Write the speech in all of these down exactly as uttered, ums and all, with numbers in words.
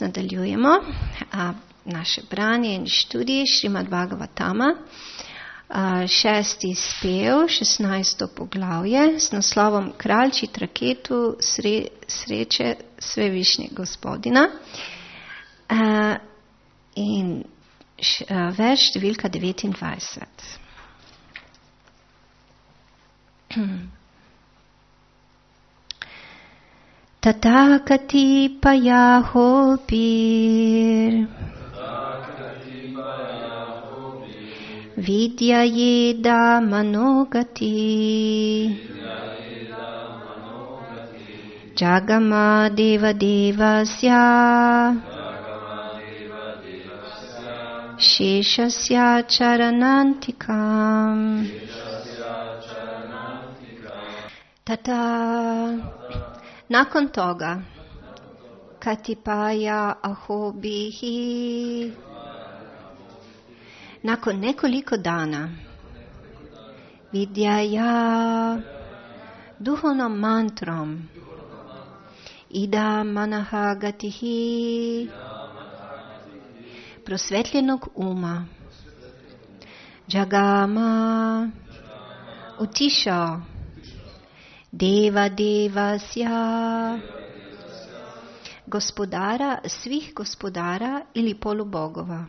nadaljujemo a, naše branje in študij Šrimad Bhagavatama, a, šesti spev, šestnajsto poglavje s naslovom Kralj Čitraketu sre, sreče Svevišnje Gospodina a, in š, a, verš številka devetindvajset. Tathakati payahopir vidya yeda manogati jagama deva devasya sheshasya charanantikam tata. Nakon toga, katipaya ahobihi, nakon nekoliko dana, vidjaja duhovnom mantrom, ida manaha gatihi, prosvetljenog uma, jagama, utišao, Deva Devasya, gospodara svih gospodara ili polubogova.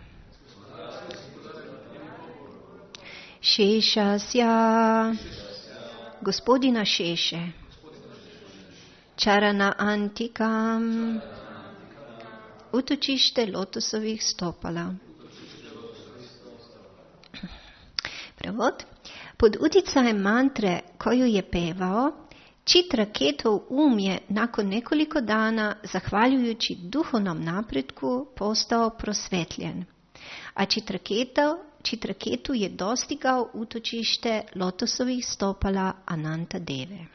Šešasya, gospodina Šeše. Čarana Antikam, utočište lotosovih stopala. Prevod. Pod utjecajem mantre koju je pevao, Čitraketov um je nakon nekoliko dana, zahvaljujući duhovnom napretku, postao prosvetljen. A Čitraketu je dostigao utočište lotosovih stopala Ananta Deve.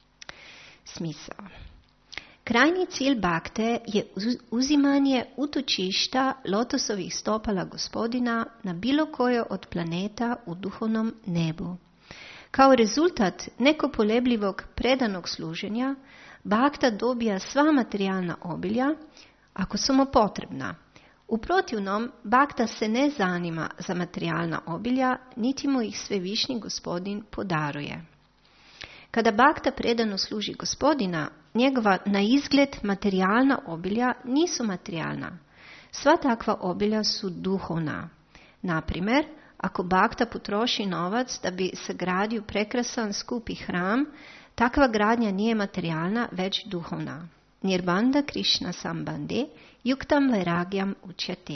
Smisao. Krajnji cilj bakte je uzimanje utočišta lotosovih stopala Gospodina na bilo koje od planeta u duhovnom nebu. Kao rezultat nekopolebljivog predanog služenja, bakta dobija sva materijalna obilja, ako su mu potrebna. U protivnom, bakta se ne zanima za materijalna obilja, niti mu ih Svevišnji Gospodin podaruje. Kada bakta predano služi Gospodina, njegova na izgled materijalna obilja nisu materijalna. Sva takva obilja su duhovna. Naprimjer, ako bakta potroši novac da bi sagradio prekrasan skupi hram, takva gradnja nije materijalna, već duhovna. Nirbanda Krishna sambande, yuktam vairagyam učyate.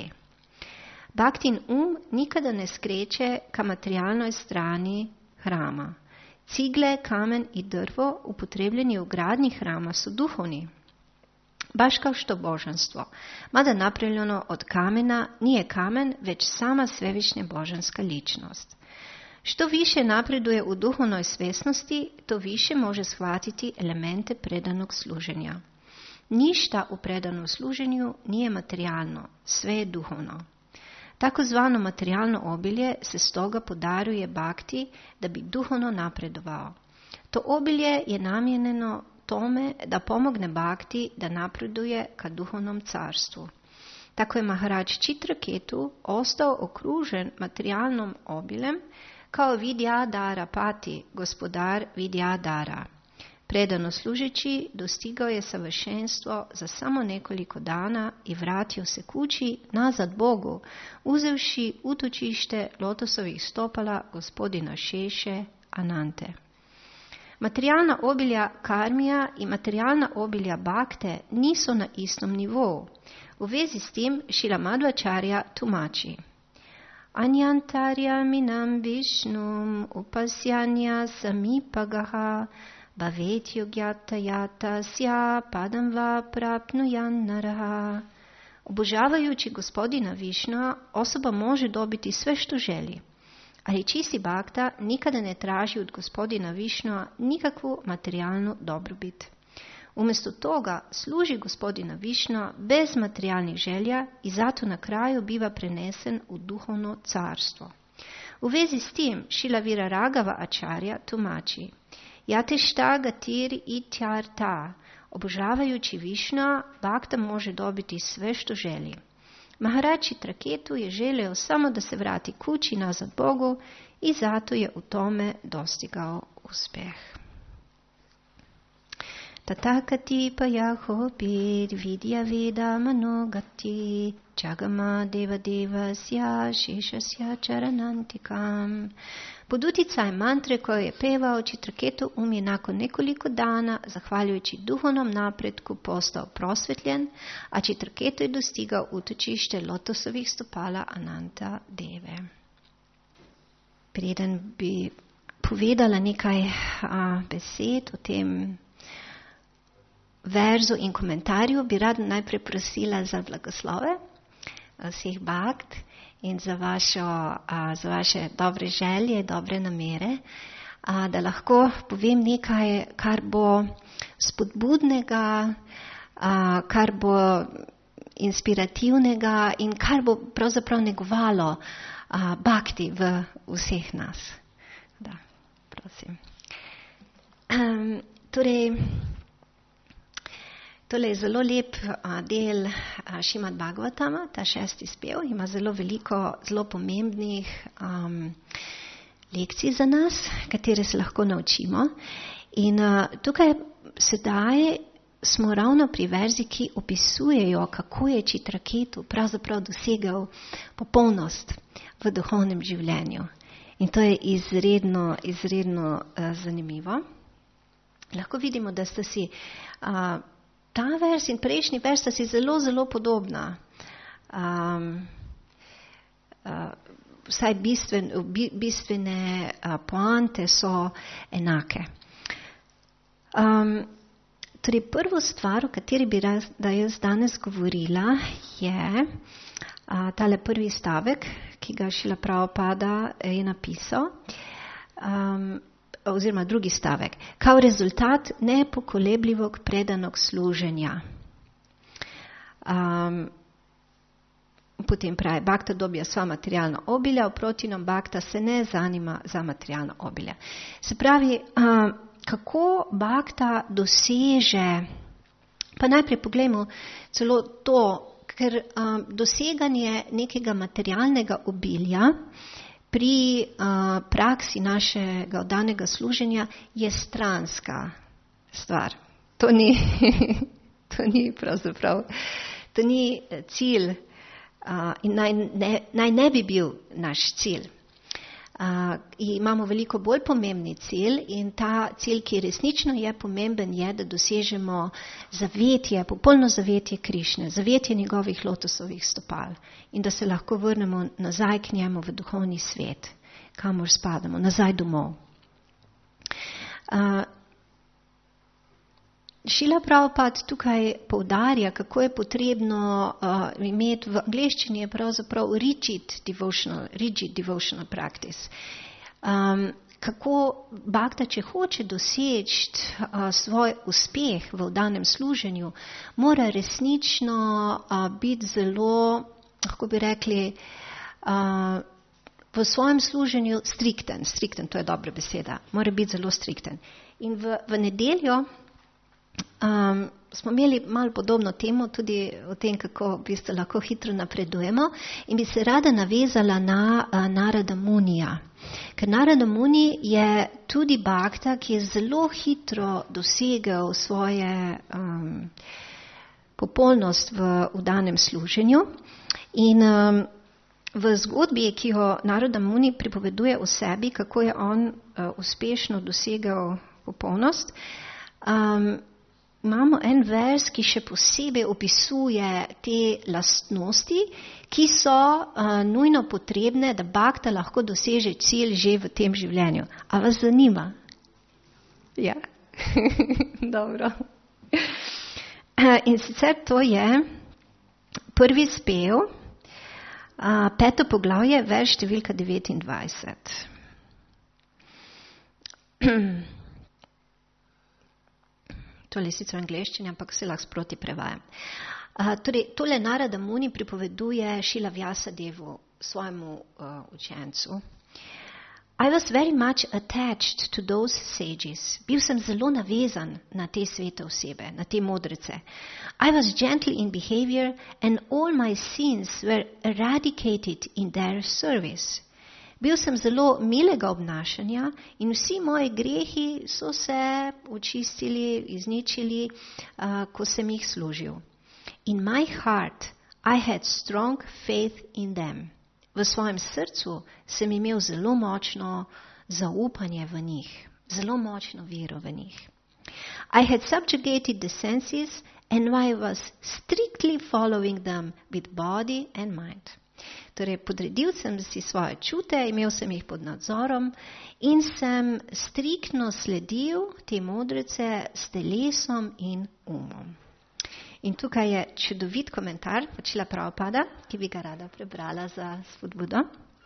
Baktin um nikada ne skreće ka materijalnoj strani hrama. Cigle, kamen i drvo upotrebljeni u gradnji hrama su duhovni. Baš kao što božanstvo, mada napravljeno od kamena, nije kamen, već sama svevišnja božanska ličnost. Što više napreduje u duhovnoj svjesnosti, to više može shvatiti elemente predanog služenja. Ništa u predanom služenju nije materijalno, sve je duhovno. Takozvano materijalno obilje se stoga podaruje bakti da bi duhovno napredovao. To obilje je namijenjeno tome da pomogne bakti da napreduje ka duhovnom carstvu. Tako je Maharaj Čitraketu ostao okružen materijalnom obiljem kao Vidyadhara Pati, gospodar Vidyadhara. Predano služeći dostigao je savršenstvo za samo nekoliko dana i vratio se kući nazad Bogu, uzevši utočište lotosovih stopala gospodina Šeše Anante. Materijalna obilja karmija i materijalna obilja bakte nisu na istom nivou. U vezi s tim Šrila Madhvacharya tumači. Anyantarya minam višnum upasyanya samipagaha bhavet yogyata yata sya padam va prapnuyan naraha. Obožavajući gospodina Višnua, osoba može dobiti sve što želi. Ali čisti bakta nikada ne traži od gospodina Višnua nikakvu materijalnu dobrobit. Umjesto toga služi gospodina Višnua bez materijalnih želja i zato na kraju biva prenesen u duhovno carstvo. U vezi s tim Šrila Viraragava Acharya tumači. Yatešta gatir ityarta. Obožavajući Višna, Bhakta može dobiti sve što želi. Maharaj Chitraketu je želio samo da se vrati kući nazad Bogu i zato je u tome dostigao uspjeh. Tatakati payahopir vidya veda manogati Chagama deva devasya sheshasya charanantikam. Pod utjecajem mantre koju je pevao, Chitraketu um je nakon nekoliko dana, zahvaljujući duhovnom napretku, postao prosvetljen, a Chitraketu je dostigao utočište lotosovih stopala Ananta Deve. Preden bi povedala nekaj a, besed o tem verzu in komentarju, bi rada najprej prosila za blagoslove vseh Bhakt in za, vašo, a, za vaše dobre želje, dobre namere, a, da lahko povem nekaj, kar bo spodbudnega, a, kar bo inspirativnega in kar bo pravzaprav negovalo a, bhakti v vseh nas. Da, prosim. Um, torej, Tole je zelo lep a, del a, Šrimad Bhagavatama, ta šesti spev, ima zelo veliko, zelo pomembnih um, lekcij za nas, katere se lahko naučimo. In a, tukaj sedaj smo ravno pri verzi, ki opisujejo, kako je Chitraketu pravzaprav dosegal popolnost v duhovnem življenju. In to je izredno, izredno a, zanimivo. Lahko vidimo, da sta si a, ta vers in prejšnji vers sta si zelo, zelo podobna. Um, uh, vsaj bistven, bistvene uh, poante so enake. Um, torej, prvo stvar, o kateri bi raz, da jaz danes govorila, je uh, tale prvi stavek, ki ga Šrila Prabhupada je napisal. Um, oziroma drugi stavek, kao rezultat nepokolebljivog predanog služenja. Um, potem pravi, Bhakta dobija sva materialna obilja, v protivnom Bhakta se ne zanima za materialna obilja. Se pravi, um, kako Bhakta doseže, pa najprej poglejmo celo to, ker um, doseganje nekega materialnega obilja pri uh, praksi našega oddanega služenja je stranska stvar. To ni, to ni pravzaprav, to ni cilj uh, in naj ne, naj ne bi bil naš cilj. Uh, imamo veliko bolj pomembni cilj in ta cilj, ki resnično je pomemben, je, da dosežemo zavetje, popolno zavetje Krišne, zavetje njegovih lotosovih stopal in da se lahko vrnemo nazaj k njemu v duhovni svet, kamor spadamo, nazaj domov. Uh, Šrila Prabhupada tukaj poudarja, kako je potrebno uh, imeti, v angleščini je pravzaprav rigid devotional, rigid devotional practice. Um, kako Bhakta, če hoče doseči uh, svoj uspeh v oddanem služenju, mora resnično uh, biti zelo, lahko bi rekli, uh, v svojem služenju strikten. Strikten, to je dobra beseda. Mora biti zelo strikten. In v, v nedeljo Um, smo imeli malo podobno temo, tudi o tem, kako v bistvu lahko hitro napredujemo, in bi se rada navezala na uh, Narada Munija. Ker Narada Muni je tudi Bhakta, ki je zelo hitro dosegel svoje um, popolnost v vdanem služenju. In um, v zgodbi, ki jo Narada Muni pripoveduje o sebi, kako je on uh, uspešno dosegel popolnost, um, imamo en vers, ki še posebej opisuje te lastnosti, ki so uh, nujno potrebne, da Bhakta lahko doseže cilj že v tem življenju. A vas zanima? Ja, dobro. In sicer to je prvi spev, uh, peto poglavje, vers številka devetindvajset. Tole je sicer v angleščini, ampak se lahko sproti prevajam. Uh, torej, tole Narada Muni pripoveduje Šrila Vyasadevu, svojemu uh, učencu. I was very much attached to those sages. Bil sem zelo navezan na te svete osebe, na te modrece. I was gentle in behavior and all my sins were eradicated in their service. Bil sem zelo milega obnašanja in vsi moji grehi so se očistili, izničili, uh, ko sem jih služil. In my heart I had strong faith in them. V svojem srcu sem imel zelo močno zaupanje v njih, zelo močno vero v njih. I had subjugated the senses and I was strictly following them with body and mind. Torej, podredil sem si svoje čute, imel sem jih pod nadzorom in sem striktno sledil te modrece s telesom in umom. In tukaj je čudovit komentar Šrila Prabhupada, ki bi ga rada prebrala za spodbudo.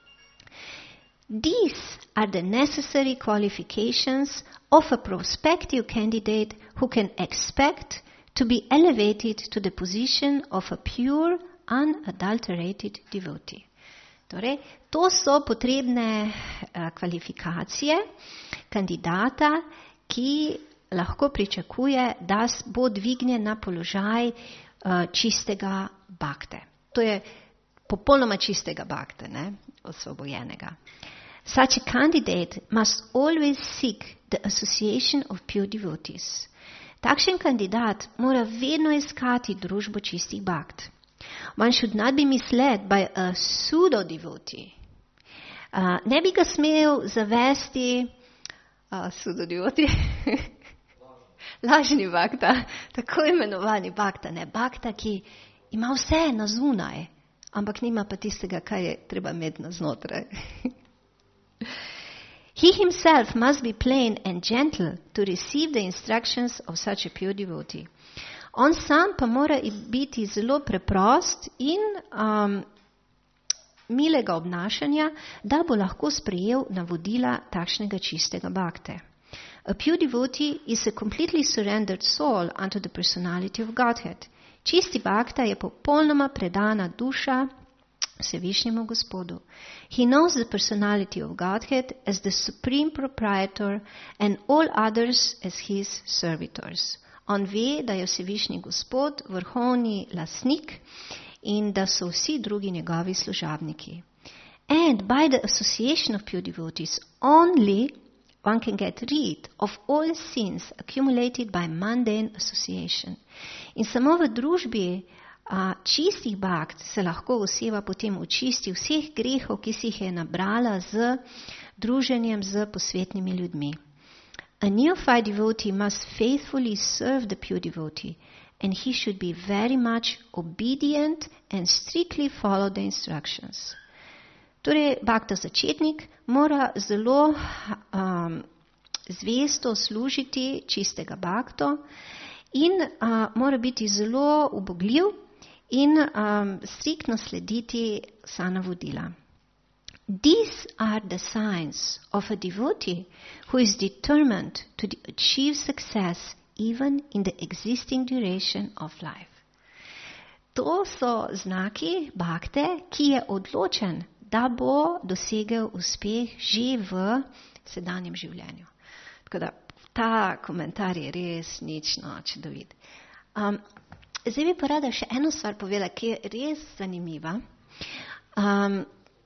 These are the necessary qualifications of a prospective candidate who can expect to be elevated to the position of a pure, unadulterated devotee. Torej, to so potrebne uh, kvalifikacije kandidata, ki lahko pričakuje, da bo dvignjen na položaj uh, čistega bhakte. To je popolnoma čistega bhakte, ne? Osvobojenega. Such a candidate must always seek the association of pure devotees. Takšen kandidat mora vedno iskati družbo čistih bhakt. One should not be misled by a pseudo-devotee. Uh, ne bi ga smel zavesti uh, pseudo-devotee. Lažni bhakta, tako imenovani bhakta, ne bhakta, ki ima vse na zunaj, ampak nima pa tistega, kar je treba imeti na znotraj. He himself must be plain and gentle to receive the instructions of such a pure devotee. On sam pa mora biti zelo preprost in um, milega obnašanja, da bo lahko sprejel navodila takšnega čistega bhakte. A pure devotee is a completely surrendered soul unto the personality of Godhead. Čisti bhakta je popolnoma predana duša Vsevišnjemu Gospodu. He knows the personality of Godhead as the supreme proprietor and all others as his servitors. On ve, da je Vsevišnji Gospod vrhovni lastnik in da so vsi drugi njegovi služabniki. And by the association of pure devotees only one can get rid of all sins accumulated by mundane association. In samo v družbi a, čistih bhakt se lahko oseba potem očisti vseh grehov, ki si jih je nabrala z druženjem z posvetnimi ljudmi. A neophyte devotee must faithfully serve the pure devotee, and he should be very much obedient and strictly follow the instructions. Torej, bhakta začetnik mora zelo um, zvesto služiti čistega bhakto in uh, mora biti zelo ubogljiv in um, striktno slediti vsa navodila. These are the signs of a devotee who is determined to achieve success even in the existing duration of life. To so znaki bhakte, ki je odločen, da bo dosegel uspeh že v sedanjem življenju. Tako da ta komentar je res nično čudovit. Um, zdaj bi pa rada še eno stvar povedala, ki je res zanimiva. Um,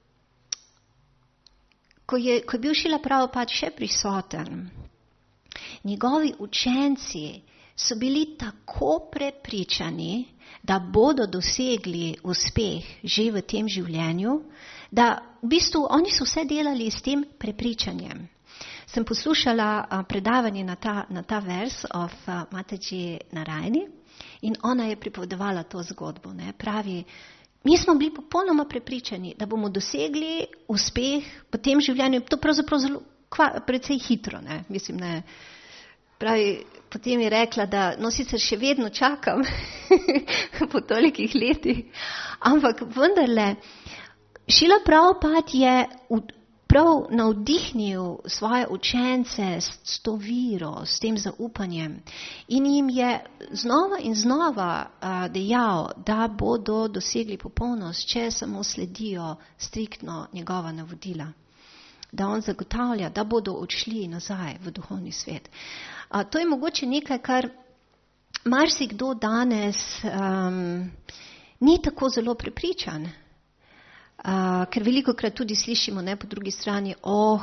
ko, je, ko je bil Šrila Prabhupada še prisoten, njegovi učenci so bili tako prepričani, da bodo dosegli uspeh že v tem življenju, da v bistvu oni so vse delali s tem prepričanjem. Sem poslušala a, predavanje na ta, na ta vers of a, Mataji Narayani in ona je pripovedovala to zgodbo. Ne. Pravi, mi smo bili popolnoma prepričani, da bomo dosegli uspeh v tem življenju, to pravzaprav zelo, kva, precej hitro, ne. Mislim, ne. Pravi, potem je rekla, da no sicer še vedno čakam po tolikih letih, ampak vendarle, Šrila Prabhupada je prav navdihnil svoje učence s to viro, s tem zaupanjem in jim je znova in znova a, dejal, da bodo dosegli popolnost, če samo sledijo striktno njegova navodila. da on zagotavlja, da bodo odšli nazaj v duhovni svet. A, to je mogoče nekaj, kar marsikdo danes um, ni tako zelo prepričan. Uh, ker velikokrat tudi slišimo, ne, po drugi strani, oh,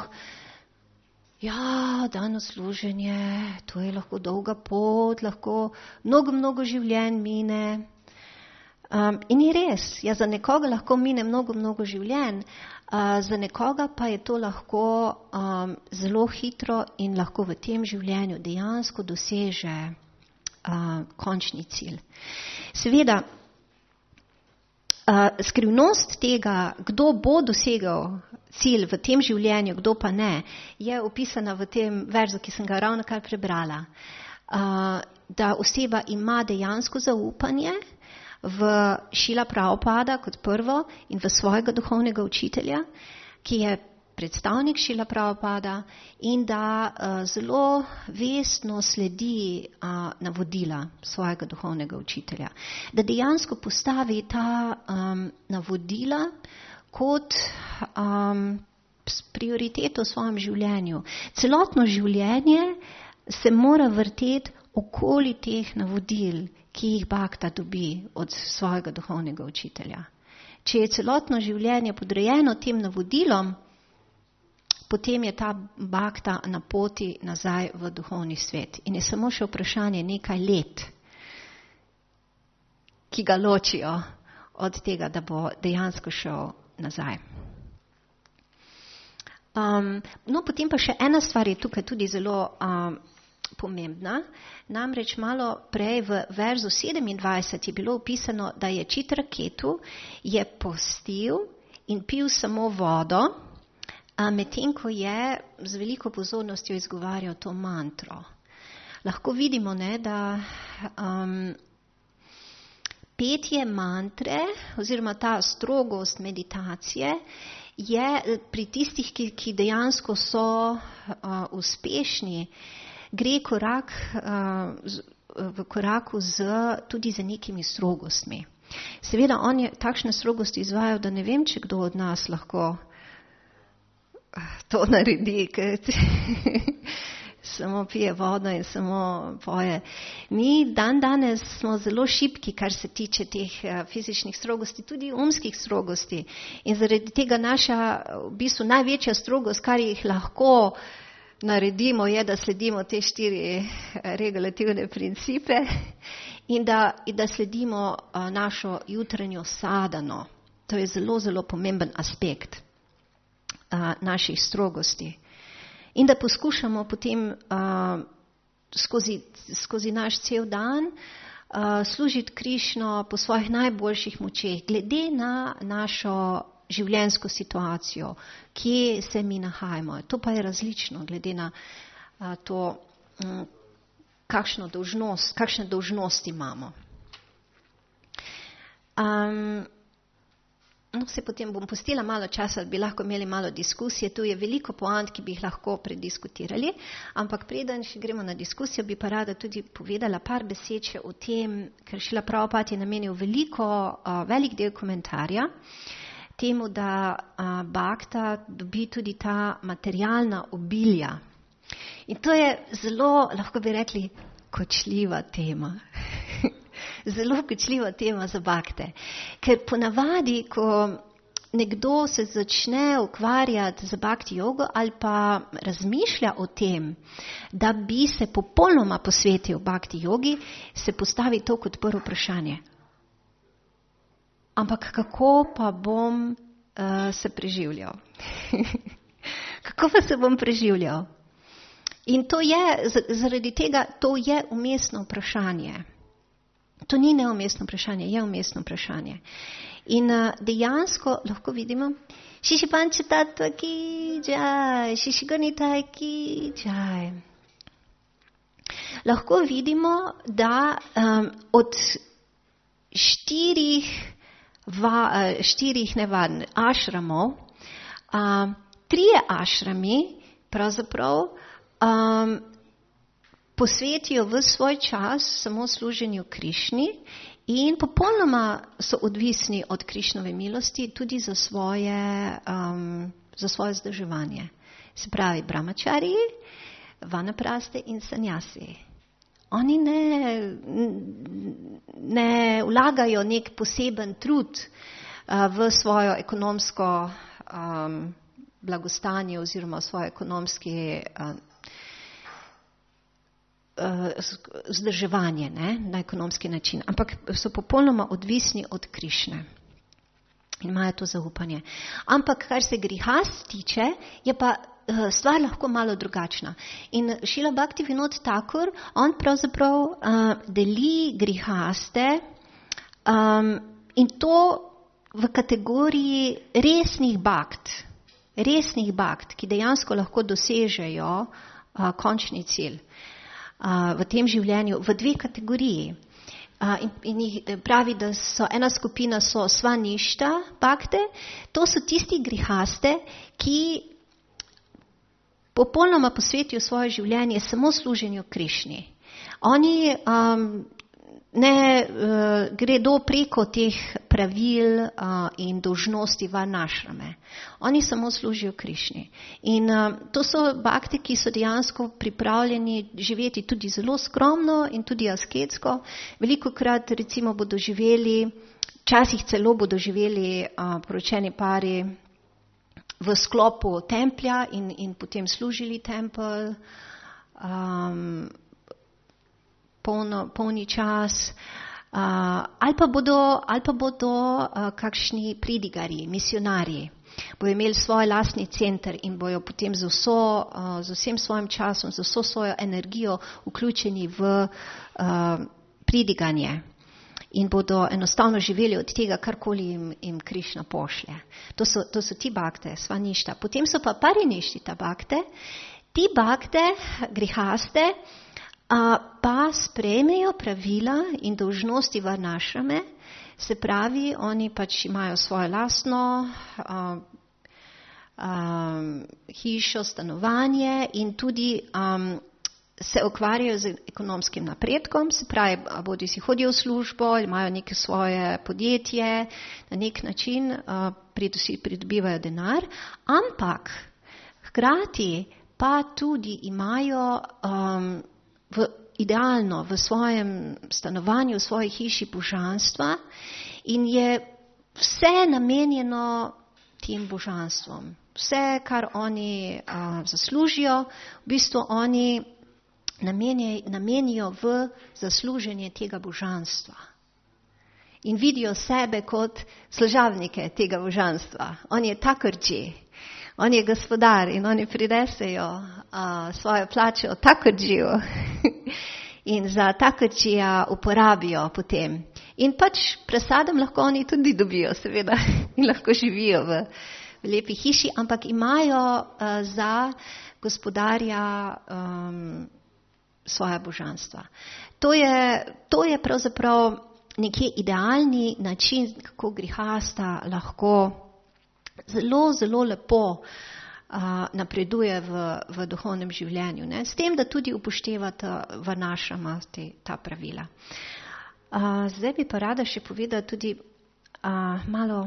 ja, dano služenje, to je lahko dolga pot, lahko mnogo, mnogo življenj mine. Um, in ni res, ja, za nekoga lahko mine mnogo, mnogo življenj, uh, za nekoga pa je to lahko um, zelo hitro in lahko v tem življenju dejansko doseže uh, končni cilj. Seveda, uh, skrivnost tega, kdo bo dosegel cilj v tem življenju, kdo pa ne, je opisana v tem verzu, ki sem ga ravno kar prebrala. Uh, da oseba ima dejansko zaupanje v Šrila Prabhupada kot prvo in v svojega duhovnega učitelja, ki je predstavnik Šrila Prabhupada in da uh, zelo vestno sledi uh, navodila svojega duhovnega učitelja. Da dejansko postavi ta um, navodila kot um, prioriteto v svojem življenju. Celotno življenje se mora vrteti okoli teh navodil, ki jih Bhakta dobi od svojega duhovnega učitelja. Če je celotno življenje podrejeno tem navodilom, potem je ta Bhakta na poti nazaj v duhovni svet. In je samo še vprašanje nekaj let, ki ga ločijo od tega, da bo dejansko šel nazaj. Um, no, potem pa še ena stvar je tukaj tudi zelo um, pomembna. Namreč malo prej v verzu sedemindvajset je bilo opisano, da je Čitraketu je postil in pil samo vodo, medtem ko je z veliko pozornostjo izgovarjal to mantro. Lahko vidimo, ne, da um, petje mantre oziroma ta strogost meditacije je pri tistih, ki, ki dejansko so uh, uspešni, gre korak, uh, z, v koraku z, tudi za nekimi strogostmi. Seveda on je takšne strogosti izvajal, da ne vem, če kdo od nas lahko to naredi, ker samo pije vodo in samo poje. Mi dan danes smo zelo šibki, kar se tiče teh uh, fizičnih strogosti, tudi umskih strogosti. In zaradi tega naša v bistvu največja strogost, kar jih lahko naredimo, je, da sledimo te štiri regulativne principe in da, in da sledimo uh, našo jutranjo sadano. To je zelo, zelo pomemben aspekt uh, naših strogosti. In da poskušamo potem uh, skozi, skozi naš cel dan uh, služiti Krišno po svojih najboljših močeh, glede na našo življenjsko situacijo, kje se mi nahajamo. To pa je različno, glede na a, to, m, kakšno dolžnost, kakšne dolžnosti imamo. Um, no, se potem bom pustila malo časa, da bi lahko imeli malo diskusije. Tu je veliko poant, ki bi jih lahko prediskutirali, ampak preden še gremo na diskusijo, bi pa rada tudi povedala par besed še o tem, ker Šrila Prabhupada je namenil veliko, a, velik del komentarja temu, da a, Bhakta dobi tudi ta materialna obilja. In to je zelo, lahko bi rekli, kočljiva tema. Zelo kočljiva tema za Bhakte. Ker ponavadi, ko nekdo se začne ukvarjati z Bhakti jogo ali pa razmišlja o tem, da bi se popolnoma posvetil Bhakti jogi, se postavi to kot prvo vprašanje. Ampak kako pa bom uh, se preživljal? Kako pa se bom preživljal? In to je, zaradi tega, to je umestno vprašanje. To ni neumestno vprašanje, je umestno vprašanje. In uh, dejansko lahko vidimo, Šiši panče tattva ki džaj, Šiši gonitaj ki džaj. Lahko vidimo, da um, od štirih Va, štirih nevarn ašramov, um, trije ašrami pravzaprav um, posvetijo v svoj čas samo služenju Krišni in popolnoma so odvisni od Krišnove milosti tudi za svoje, um, za svoje vzdrževanje. Se pravi, brahmačarji, vanapraste in sanjasi. Oni ne, ne vlagajo nek poseben trud uh, v svojo ekonomsko um, blagostanje oziroma svojo ekonomski uh, vzdrževanje, ne, na ekonomski način, ampak so popolnoma odvisni od Krišne in imajo to zaupanje. Ampak kar se grihast tiče, je pa uh, stvar lahko malo drugačna. In Šrila Bhaktivinoda Thakur, on pravzaprav uh, deli grihaste um, in to v kategoriji resnih bhakt, resnih bhakt, ki dejansko lahko dosežejo uh, končni cilj. Uh, v tem življenju v dve kategoriji. Uh, in, in jih pravi, da so ena skupina so svaništa bhakte, to so tisti grihaste, ki popolnoma posvetijo svoje življenje samo služenju Krišni. Oni um, ne uh, gredo preko teh pravil uh, in dolžnosti varnašrame. Oni samo služijo Krišni. In uh, to so bhakti, ki so dejansko pripravljeni živeti tudi zelo skromno in tudi asketsko. Velikokrat recimo bodo živeli, včasih celo bodo živeli uh, poročeni pari v sklopu templja in, in potem služili tempelj. Um, Polno, polni čas, uh, ali pa bodo, ali pa bodo uh, kakšni pridigarji, misionarji, bodo imeli svoj lastni center in bojo potem z, vso, uh, z vsem svojim časom, z vso svojo energijo vključeni v uh, pridiganje in bodo enostavno živeli od tega, karkoli jim, jim Krišna pošlje. To so, to so ti bhakte, svaništa. Potem so pa pariništita bhakte, ti bhakte, grihaste, Uh, pa sprejmejo pravila in dolžnosti varnašrame, se pravi, oni pač imajo svojo lastno uh, um, hišo, stanovanje in tudi um, se ukvarjajo z ekonomskim napredkom, se pravi, bodi si hodijo v službo, imajo neke svoje podjetje, na nek način uh, pridobivajo denar, ampak hkrati pa tudi imajo um, v, idealno v svojem stanovanju, v svoji hiši božanstva in je vse namenjeno tem božanstvom. Vse, kar oni uh, zaslužijo, v bistvu oni namenje, namenijo v zasluženje tega božanstva. In vidijo sebe kot služabnike tega božanstva. On je Thakurji. On je gospodar in oni prinesejo uh, svojo plačo Thakurjiju in za Thakurjija uporabijo potem. In pač presadem lahko oni tudi dobijo, seveda, in lahko živijo v, v lepi hiši, ampak imajo uh, za gospodarja um, svoja božanstva. To je, to je pravzaprav nekje idealni način, kako grihasta lahko zelo, zelo lepo uh, napreduje v, v duhovnem življenju. Ne? S tem, da tudi upoštevata varnašrama te, ta pravila. Uh, zdaj bi pa rada še povedala tudi uh, malo,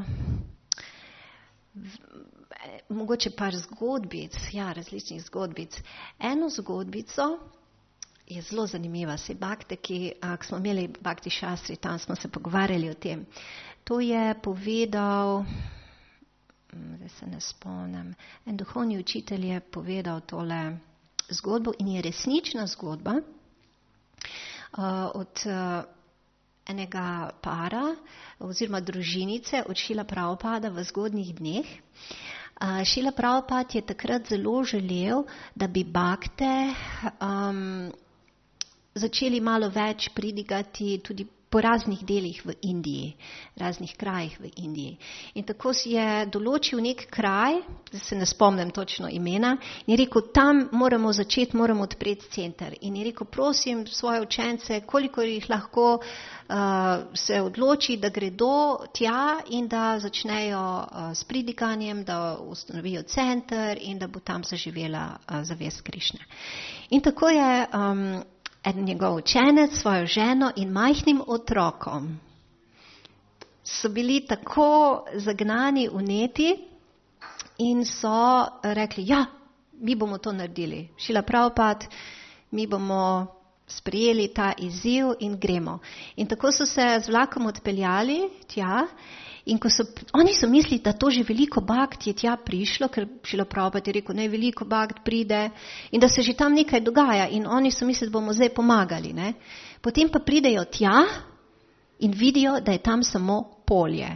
v, mogoče par zgodbic, ja, različnih zgodbic. Eno zgodbico je zelo zanimiva, se bhakte, ki, uh, ki smo imeli Bhakti Shastri, tam smo se pogovarjali o tem. To je povedal... Zdaj se ne spomnim. En duhovni učitelj je povedal tole zgodbo in je resnična zgodba uh, od uh, enega para oziroma družinice od Šrila Prabhupada v zgodnjih dneh. Uh, Šrila Prabhupada je takrat zelo želel, da bi bhakte um, začeli malo več pridigati tudi po raznih delih v Indiji, raznih krajih v Indiji. In tako si je določil nek kraj, da se ne spomnim točno imena, in je rekel, tam moramo začeti, moramo odpreti center. In je rekel, prosim svoje učence, koliko jih lahko uh, se odloči, da gredo tja in da začnejo uh, s pridiganjem, da ustanovijo center in da bo tam zaživela uh, zavest Krišne. In tako je um, en njegov učenec, svojo ženo in majhnim otrokom so bili tako zagnani, vneti in so rekli, ja, mi bomo to naredili. Šrila Prabhupada, mi bomo sprejeli ta izziv in gremo. In tako so se z vlakom odpeljali tja in ko so, oni so mislili, da to že veliko bakt je tja prišlo, ker Šrila Prabhupada je rekel, naj veliko bakt pride in da se že tam nekaj dogaja in oni so mislili, da bomo zdaj pomagali. Ne? Potem pa pridejo tja in vidijo, da je tam samo polje.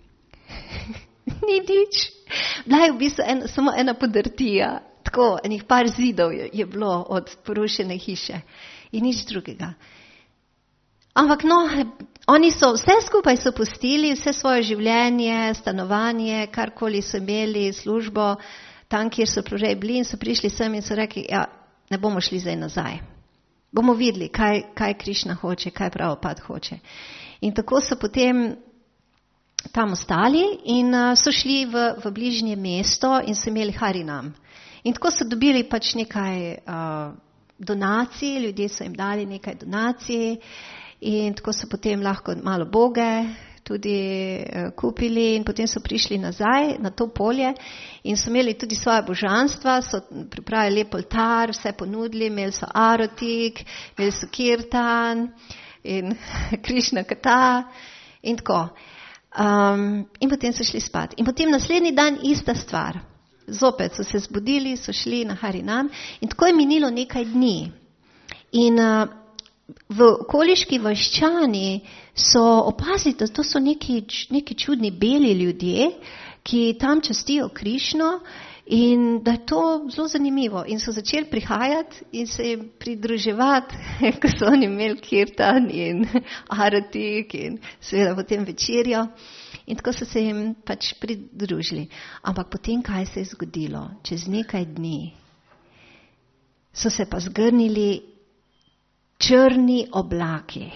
Ni nič. Bila je v bistvu en, samo ena podrtija, tako enih par zidov je, je bilo od porušene hiše in nič drugega. Ampak no, oni so vse skupaj so pustili, vse svoje življenje, stanovanje, karkoli so imeli, službo, tam, kjer so prej bili in so prišli sem in so rekli, ja, ne bomo šli zdaj nazaj. Bomo videli, kaj, kaj Krišna hoče, kaj Prabhupada hoče. In tako so potem tam ostali in uh, so šli v, v bližnje mesto in so imeli Harinam. In tako so dobili pač nekaj uh, donacij, ljudje so jim dali nekaj donacij in tako so potem lahko malo boge tudi uh, kupili in potem so prišli nazaj na to polje in so imeli tudi svoje božanstva, so pripravili lep oltar, vse ponudili, imeli so arotik, imeli so kirtan in Krišna kata in tako. Um, in potem so šli spat. In potem naslednji dan ista stvar. Zopet so se zbudili, so šli na Harinam in tako je minilo nekaj dni. In uh, v okoliški vaščani so opazili, da to so neki, neki čudni beli ljudje, ki tam častijo Krišno in da je to zelo zanimivo. In so začeli prihajati in se jim pridruževati, ko so oni imeli kirtan in aratik in seveda potem večerjo. In tako so se jim pač pridružili. Ampak potem, kaj se je zgodilo? Čez nekaj dni so se pa zgrnili črni oblaki.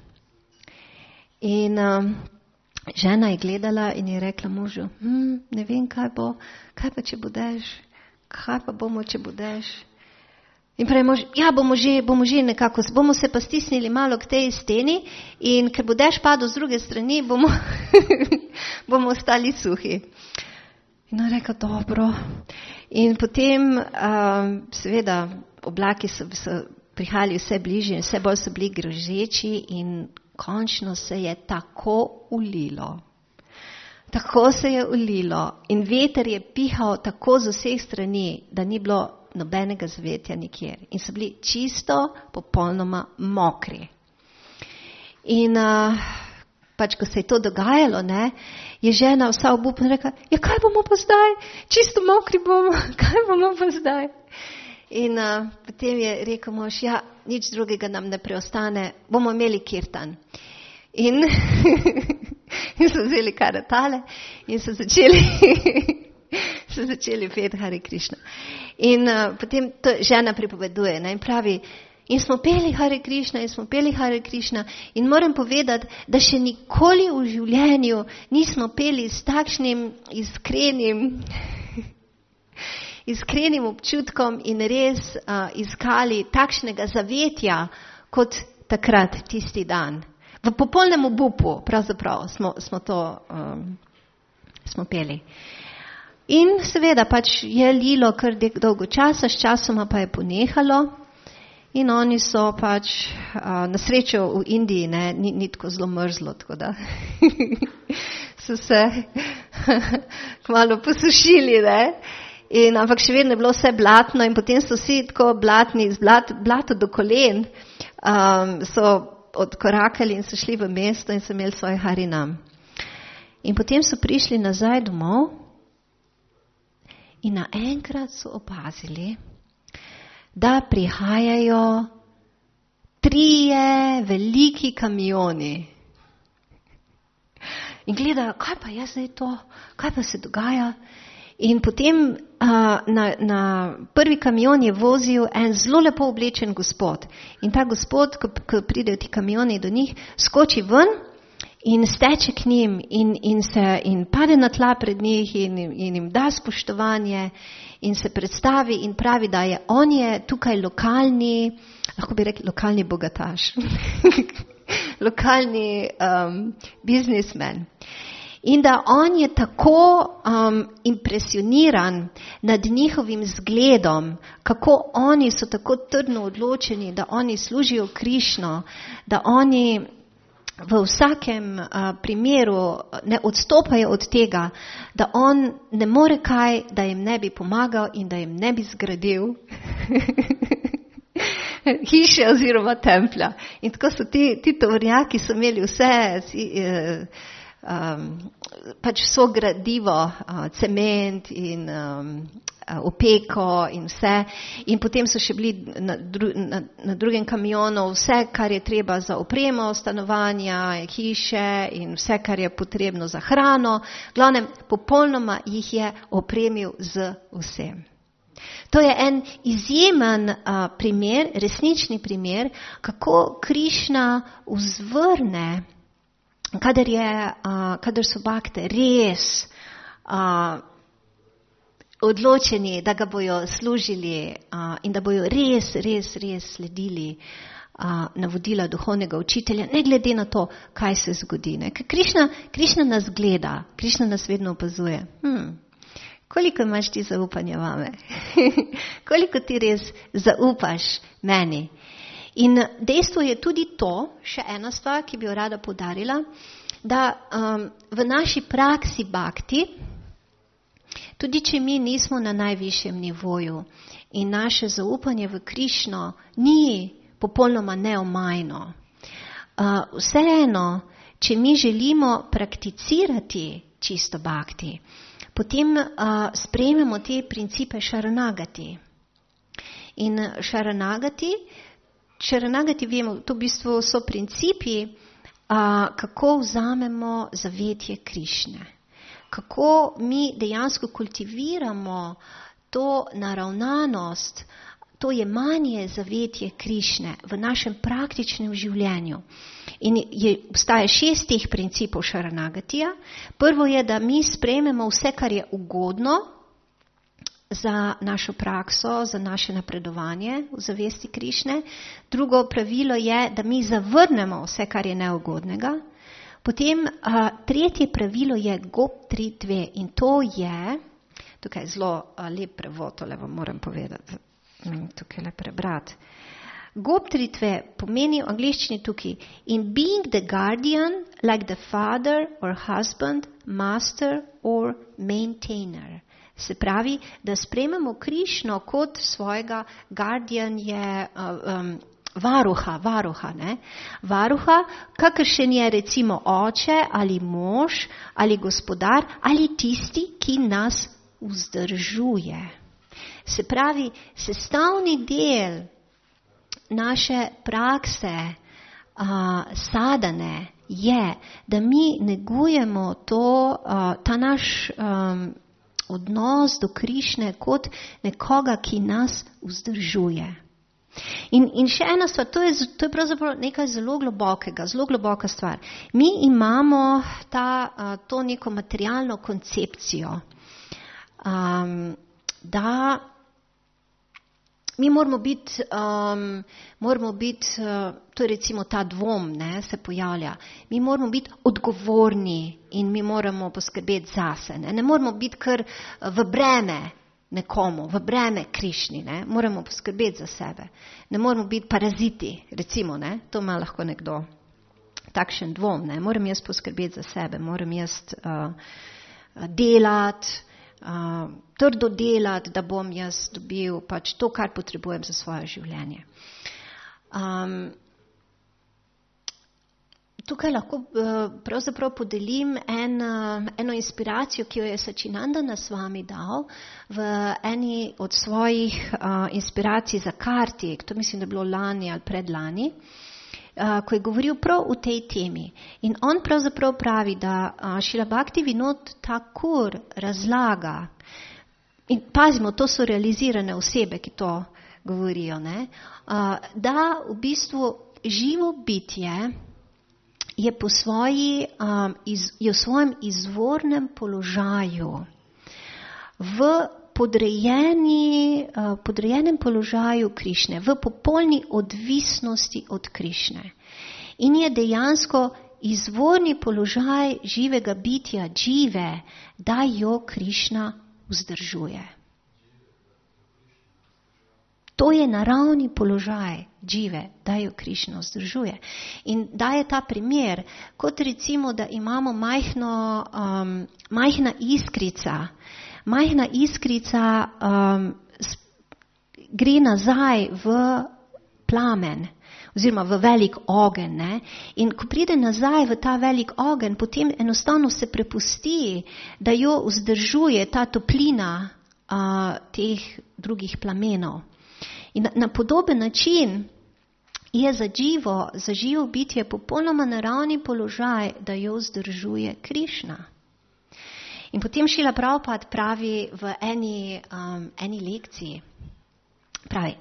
In um, žena je gledala in je rekla možu, hm, ne vem, kaj bo, kaj pa, če budeš, kaj pa bomo, če budeš. In pravi mož, ja, bomo že, bomo že nekako, bomo se pa stisnili malo k tej steni in ker bo dež padel z druge strani, bomo, bomo ostali suhi. In on rekel, dobro. In potem, um, seveda, oblaki so, so prihajali vse bližje in vse bolj so bili grozeči in končno se je tako ulilo. Tako se je ulilo in veter je pihal tako z vseh strani, da ni bilo nobenega zavetja nikjer. In so bili čisto, popolnoma mokri. In uh, pač, ko se je to dogajalo, ne, je žena vsa obupna rekla, ja, kaj bomo pa zdaj? Čisto mokri bomo, kaj bomo pa zdaj? In uh, potem je rekel mož, ja, nič drugega nam ne preostane, bomo imeli kirtan. In, in so vzeli karatale in so začeli, so začeli peti Hare Krišna. In uh, potem to žena pripoveduje, ne, in pravi, in smo peli Hare Krišna, in smo peli Hare Krišna in moram povedati, da še nikoli v življenju nismo peli s takšnim iskrenim iskrenim občutkom in res uh, iskali takšnega zavetja kot takrat, tisti dan. V popolnem obupu, pravzaprav, smo, smo to um, smo peli. In seveda pač je lilo kar dolgo časa, s časoma pa je ponehalo in oni so pač uh, na srečo v Indiji, ne, ni, ni tako zelo mrzlo, tako da so se malo posušili, ne. In, ampak še vedno je bilo vse blatno in potem so vsi tako blatni, z blat, blato do kolen, um, so odkorakali in so šli v mesto in so imeli svoj Harinam. In potem so prišli nazaj domov in naenkrat so opazili, da prihajajo trije veliki kamioni. In gledajo, kaj pa je zdaj to, kaj pa se dogaja? In potem uh, na, na prvi kamion je vozil en zelo lepo oblečen gospod. In ta gospod, ko, ko pridejo ti kamioni do njih, skoči ven in steče k njim in, in, se, in pade na tla pred njih in, in jim da spoštovanje in se predstavi in pravi, da je on je tukaj lokalni, lahko bi rekli lokalni bogataš, lokalni um, biznismen. In da on je tako um, impresioniran nad njihovim zgledom, kako oni so tako trdno odločeni, da oni služijo Krišno, da oni v vsakem uh, primeru ne odstopajo od tega, da on ne more kaj, da jim ne bi pomagal in da jim ne bi zgradil hiše oziroma templja. In tako so ti, ti tovornjaki so imeli vse, uh, um, pač so gradivo, uh, cement in um, opeko in vse. In potem so še bili na, dru, na, na drugem kamionu vse, kar je treba za opremo, stanovanja, hiše in vse, kar je potrebno za hrano. Glavnem, popolnoma jih je opremil z vsem. To je en izjemen uh, primer, resnični primer, kako Krišna vzvrne, kadar, je, uh, kadar so bakte res uh, odločeni, da ga bojo služili uh, in da bojo res, res, res sledili uh, navodila duhovnega učitelja, ne glede na to, kaj se zgodi. Ne? Ker Krišna, Krišna nas gleda, Krišna nas vedno opazuje. Hmm. Koliko imaš ti zaupanja vame? Koliko ti res zaupaš meni? In dejstvo je tudi to, še ena stvar, ki bi jo rada poudarila, da um, v naši praksi bhakti, tudi če mi nismo na najvišjem nivoju in naše zaupanje v Krišno ni popolnoma neomajno, uh, vseeno, če mi želimo prakticirati čisto bhakti, potem uh, sprejmemo te principe šaranagati. In šaranagati, šaranagati vemo, to v bistvu so principi, uh, kako vzamemo zavetje Krišne. Kako mi dejansko kultiviramo to naravnanost, to jemanje zavetje Krišne v našem praktičnem življenju. In je, obstaja šest teh principov šaranagatija. Prvo je, da mi sprejmemo vse, kar je ugodno za našo prakso, za naše napredovanje v zavesti Krišne. Drugo pravilo je, da mi zavrnemo vse, kar je neugodnega. Potem a, tretje pravilo je goptritve in to je, tukaj je zelo a, lep prevod, tole vam moram povedati, tukaj le prebrati. Goptritve pomeni v angliščini tukaj in being the guardian like the father or husband, master or maintainer. Se pravi, da sprejmemo Krišno kot svojega guardian je um, varuha, varuha, ne? Varuha, kakršen je recimo oče ali mož ali gospodar ali tisti, ki nas vzdržuje. Se pravi, sestavni del naše prakse uh, sadane je, da mi negujemo to, uh, ta naš um, odnos do Krišne kot nekoga, ki nas vzdržuje. In, in še ena stvar, to je, to je pravzaprav nekaj zelo globokega, zelo globoka stvar. Mi imamo ta, uh, to neko materialno koncepcijo, um, da mi moramo biti, um, moramo biti uh, to je recimo ta dvom, ne, se pojavlja. Mi moramo biti odgovorni in mi moramo poskrbeti zase. Ne, ne moramo biti kar v breme nekomu, v breme Krišni, ne, moramo poskrbeti za sebe. Ne moramo biti paraziti, recimo, ne, to ima lahko nekdo takšen dvom, ne, moram jaz poskrbeti za sebe, moram jaz uh, delati, Uh, trdo delati, da bom jaz dobil pač to, kar potrebujem za svoje življenje. Um, tukaj lahko uh, pravzaprav podelim en, uh, eno inspiracijo, ki jo je Sačinandana s vami dal v eni od svojih uh, inspiracij za Kartik, to mislim, da je bilo lani ali predlani, uh, ko je govoril prav o tej temi. In on pravzaprav pravi, da uh, Šrila Bhaktivinod Thakur razlaga, in pazimo, to so realizirane osebe, ki to govorijo, ne, uh, da v bistvu živo bitje je, po svoji, um, iz, je v svojem izvornem položaju, v podrejeni, uh, podrejenem položaju Krišne, v popolni odvisnosti od Krišne. In je dejansko izvorni položaj živega bitja, džive, da jo Krišna vzdržuje. To je naravni položaj džive, da jo Krišna vzdržuje. In daje ta primer, kot recimo, da imamo majhno, um, majhna iskrica. Majhna iskrica um, gre nazaj v plamen, oziroma v velik ogenj. Ne? In ko pride nazaj v ta velik ogenj, potem enostavno se prepusti, da jo vzdržuje ta toplina uh, teh drugih plamenov. In na, na podoben način je za živo, za živo bitje popolnoma naravni položaj, da jo vzdržuje Krišna. In potem Šrila Prabhupada pravi v eni, um, eni lekciji, pravi,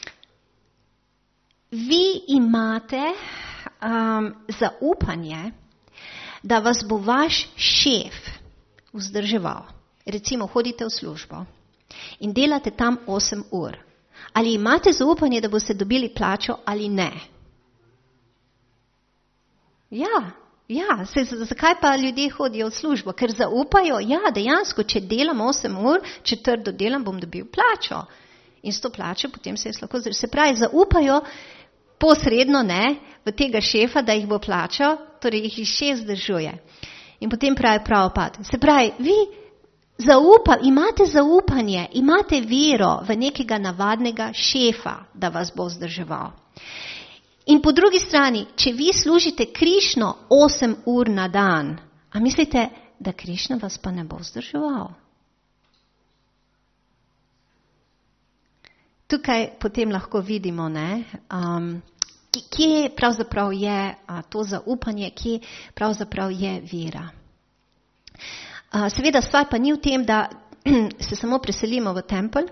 vi imate um, zaupanje, da vas bo vaš šef vzdrževal. Recimo, hodite v službo in delate tam osem ur. Ali imate zaupanje, da boste dobili plačo ali ne? Ja, ja. Se, zakaj pa ljudje hodijo v službo? Ker zaupajo, ja, dejansko, če delam osem ur, če trdo delam, bom dobil plačo. In s to plačo potem se jaz lahko zdržim. Se pravi, zaupajo posredno ne, v tega šefa, da jih bo plačal, torej jih šef zdržuje. In potem pravi Prabhupada. Se pravi, vi Zaupa, imate zaupanje, imate vero v nekega navadnega šefa, da vas bo vzdrževal. In po drugi strani, če vi služite Krišno osem ur na dan, a mislite, da Krišna vas pa ne bo vzdrževal? Tukaj potem lahko vidimo, ne, um, kje pravzaprav je a, to zaupanje, kje pravzaprav je vera. Uh, seveda stvar pa ni v tem, da se samo preselimo v tempelj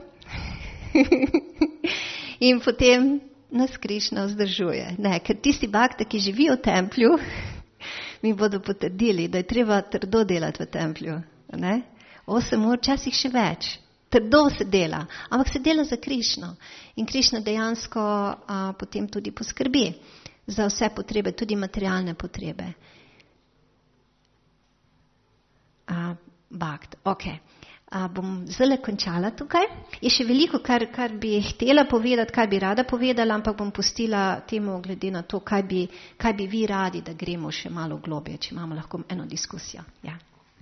in potem nas Krišna vzdržuje. Ne, ker tisti bhakti, ki živijo v templju, mi bodo potrdili, da je treba trdo delati v templju. Ne? Osem ur, časih še več. Trdo se dela, ampak se dela za Krišno. In Krišna dejansko uh, potem tudi poskrbi za vse potrebe, tudi materialne potrebe. Uh, bakt. Ok. Uh, bom zelo končala tukaj. Je še veliko, kar, kar bi htela povedati, kar bi rada povedala, ampak bom pustila temu glede na to, kaj bi, kaj bi vi radi, da gremo še malo globje, če imamo lahko eno diskusijo. Ja.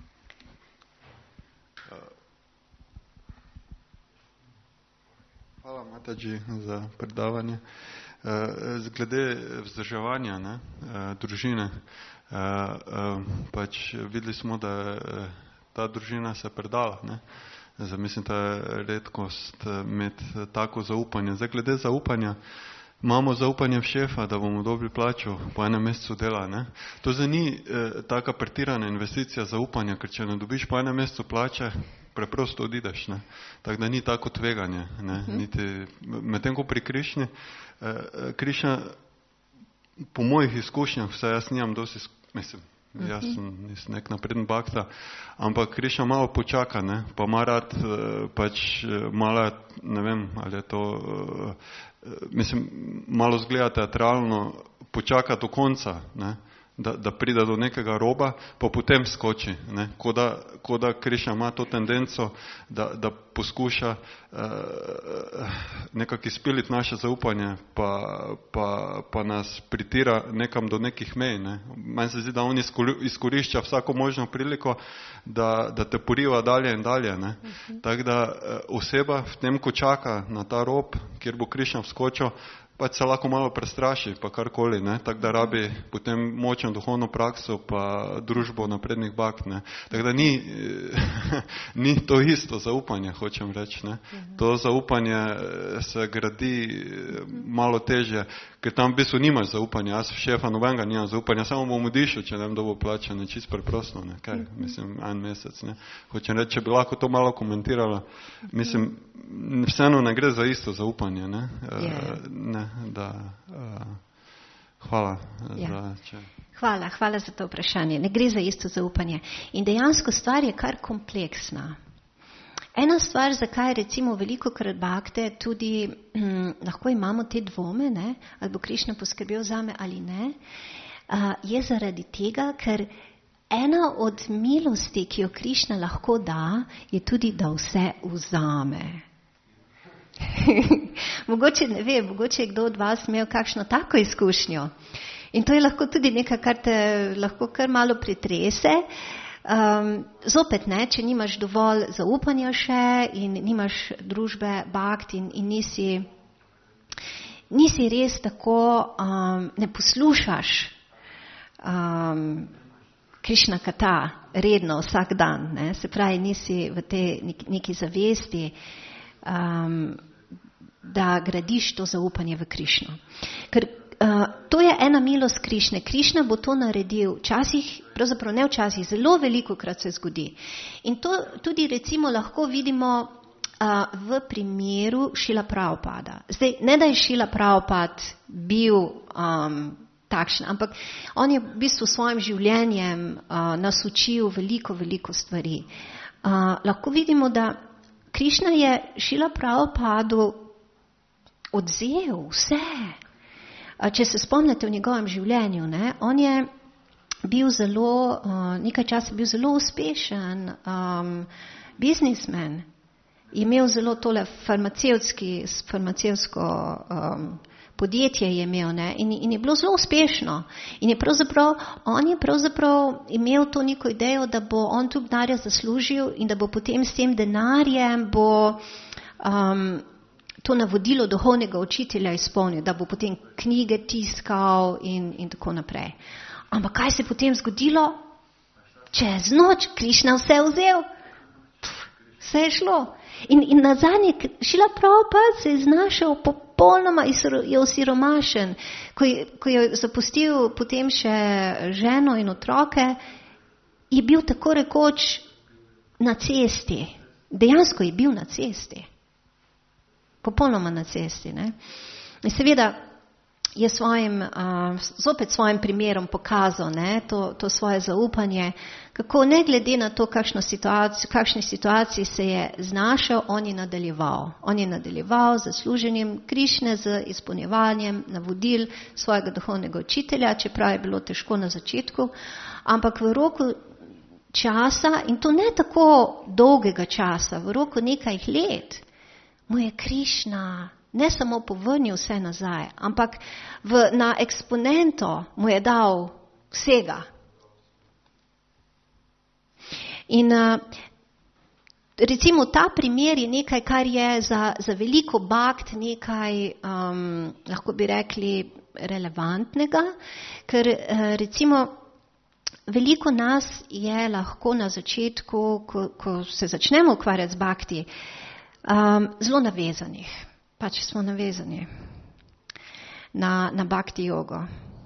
Hvala, Mataji, za predavanje. Uh, glede vzdrževanja ne, uh, družine, Uh, uh, pač videli smo, da uh, ta družina se predala. Ne? Zdaj, mislim, da je redkost imeti tako zaupanje. Zdaj, glede zaupanja, imamo zaupanje v šefa, da bomo dobili plačo po enem mesecu dela. Ne? To zdaj ni uh, taka pretirana investicija zaupanja, ker če ne dobiš po enem mesecu plače, preprosto odideš. Ne? Tako da ni tako tveganje. Ne? Niti, medtem ko pri Krišni, uh, Krišna, po mojih izkušnjah, vsaj jaz nimam dosti izkušnjah, mislim, jaz sem nisem nek napreden bakta, ampak Krišna malo počaka, ne, pa ima rad pač malo, ne vem, ali je to, mislim, malo zgleda teatralno, počaka do konca, ne, da, da pride do nekega roba, pa potem skoči, ne, ko da, ko da Krišna ima to tendenco, da, da poskuša uh, nekako izpiliti naše zaupanje, pa, pa, pa nas pritira nekam do nekih mej. Ne. Meni se zdi, da on izkorišča vsako možno priliko, da, da te poriva dalje in dalje. Ne. Uh-huh. Tako da uh, oseba v tem, ko čaka na ta rob, kjer bo Krišna vskočil, pač se lahko malo prestraši, pa karkoli, ne, tako da rabi potem močno duhovno prakso, pa družbo naprednih bakt, ne. Tako da ni, ni to isto zaupanje, hočem reči, ne. To zaupanje se gradi malo težje, ker tam v bistvu nimaš zaupanja, jaz v šefa nobenega nimam zaupanja, samo bom odišel, če ne vem, da bo plačan, čist preprosto, ne, kaj, mislim, en mesec, ne. Hočem reči, če bi lahko to malo komentirala, mislim, vseeno ne gre za isto zaupanje, ne, yeah. ne, da, uh, hvala yeah. za, če... Hvala, hvala za to vprašanje. Ne gre za isto zaupanje. In dejansko stvar je kar kompleksna. Ena stvar, zakaj recimo veliko krat bakte tudi hm, lahko imamo te dvome, ne, ali bo Krišna poskrbel zame ali ne, uh, je zaradi tega, ker ena od milosti, ki jo Krišna lahko da, je tudi, da vse vzame. Mogoče, ne vem, mogoče je kdo od vas imel kakšno tako izkušnjo. In to je lahko tudi nekaj, kar te lahko kar malo pretrese. Um, zopet ne, če nimaš dovolj zaupanja še in nimaš družbe bhakti in, in nisi, nisi res tako, um, ne poslušaš um, Krišna kata redno vsak dan, ne? Se pravi, nisi v tej neki zavesti, um, da gradiš to zaupanje v Krišno. Ker uh, to je ena milost Krišne. Krišna bo to naredil včasih, pravzaprav ne včasih, zelo veliko krat se zgodi. In to tudi recimo lahko vidimo uh, v primeru Šrila Prabhupada. Zdaj, ne da je Šrila Prabhupada bil um, takšen, ampak on je v bistvu svojim življenjem uh, nas učil veliko, veliko stvari. Uh, lahko vidimo, da Krišna je Šrila Prabhupadu odzel vse. Uh, če se spomnite v njegovem življenju, ne, on je bil zelo, uh, nekaj časa bil zelo uspešen um, biznismen. Je imel zelo tole farmacevtski, farmacevtsko um, podjetje je imel, ne, in, in je bilo zelo uspešno. In je pravzaprav, on je pravzaprav imel to neko idejo, da bo on tu denarja zaslužil in da bo potem s tem denarjem bo um, to navodilo duhovnega učitelja izpolnil, da bo potem knjige tiskal in, in tako naprej. Ampak kaj se je potem zgodilo? Čez noč Krišna vse vzel. Pff, vse je šlo. In, in nazadnje Šrila Prabhupada se je znašel popolnoma je osiromašen. Ko je, ko je zapustil potem še ženo in otroke, je bil tako rekoč na cesti. Dejansko je bil na cesti. Popolnoma na cesti. Ne? In seveda je svojim, uh, zopet svojim primerom pokazal, ne, to, to svoje zaupanje, kako ne glede na to, kakšno situacijo, kakšni situaciji se je znašel, on je nadaljeval. On je nadaljeval z služenjem Krišne, z izpolnjevanjem navodil svojega duhovnega učitelja, čeprav je bilo težko na začetku, ampak v roku časa, in to ne tako dolgega časa, v roku nekaj let, mu je Krišna ne samo povrnil vse nazaj, ampak v, na eksponento mu je dal vsega. In uh, recimo ta primer je nekaj, kar je za, za veliko bhakt nekaj, um, lahko bi rekli, relevantnega, ker uh, recimo veliko nas je lahko na začetku, ko, ko se začnemo ukvarjati z bhakti, um, zelo navezanih. Pač smo navezani na, na bhakti jogo.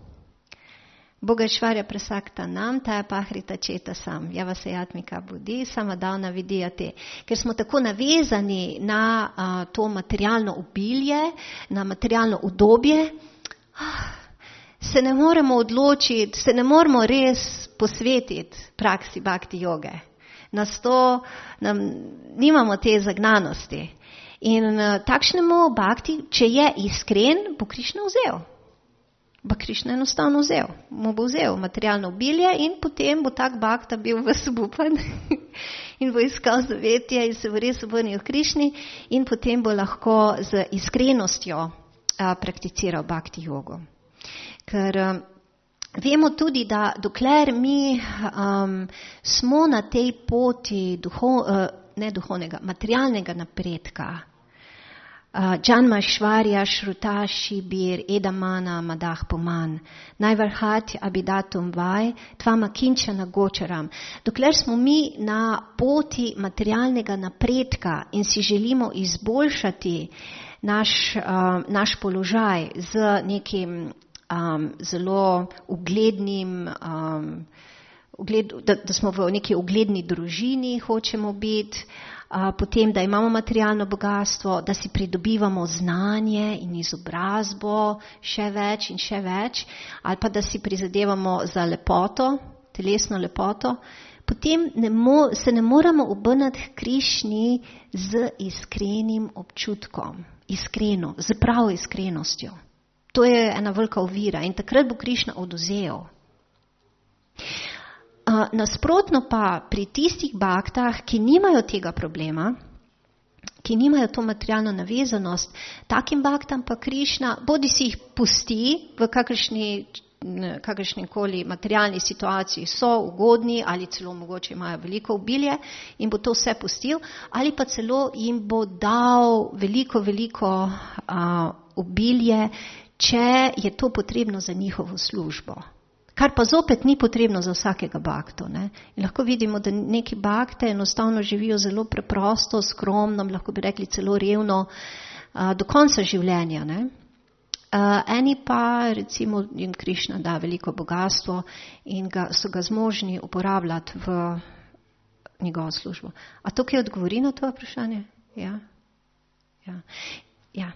Bogaišvarja prasakta nam, taja pahrita četa sam, java se jatmika budi, sama davna vidijate. Ker smo tako navezani na uh, to materialno obilje, na materialno udobje, ah, se ne moremo odločiti, se ne moremo res posvetiti praksi bhakti joge. Nas to, nam, nimamo te zagnanosti. In uh, takšnemu bhakti, če je iskren, bo Krišna vzel. Bo Krišna enostavno vzel. Mu bo vzel materialno obilje in potem bo tak bhakta bil vsupan in bo iskal zavetje in se bo res obrnil Krišni in potem bo lahko z iskrenostjo uh, prakticiral bhakti jogo. Ker uh, vemo tudi, da dokler mi um, smo na tej poti duho, uh, ne duhovnega, materialnega napredka, uh, Janmašvarja, Šruta, Šibir, Edamana, Madah, Poman, Najvrhati, Abidatum, Vaj, Tvama, Kinčana, Gočaram. Dokler smo mi na poti materialnega napredka in si želimo izboljšati naš, uh, naš položaj z nekim um, zelo uglednim um, Ugled, da, da smo v neki ugledni družini, hočemo biti, a, potem, da imamo materialno bogatstvo, da si pridobivamo znanje in izobrazbo še več in še več, ali pa da si prizadevamo za lepoto, telesno lepoto, potem ne mo, se ne moramo obrniti k Krišni z iskrenim občutkom, iskreno, z pravo iskrenostjo. To je ena velika ovira in takrat bo Krišna odvzel. Uh, nasprotno pa pri tistih baktah, ki nimajo tega problema, ki nimajo to materialno navezanost, takim baktam pa Krišna bodi si jih pusti v kakršni, kakršni koli materialni situaciji so ugodni ali celo mogoče imajo veliko obilje in bo to vse pustil, ali pa celo jim bo dal veliko, veliko uh, obilje, če je to potrebno za njihovo službo. Kar pa zopet ni potrebno za vsakega bakto. Ne? In lahko vidimo, da neki bakte enostavno živijo zelo preprosto, skromno, lahko bi rekli celo revno, uh, do konca življenja. Ne? Uh, eni pa, recimo, jim Krišna da veliko bogatstvo in ga, so ga zmožni uporabljati v njegovo službo. A to kaj odgovori na to vprašanje? Ja. Ja. Ja.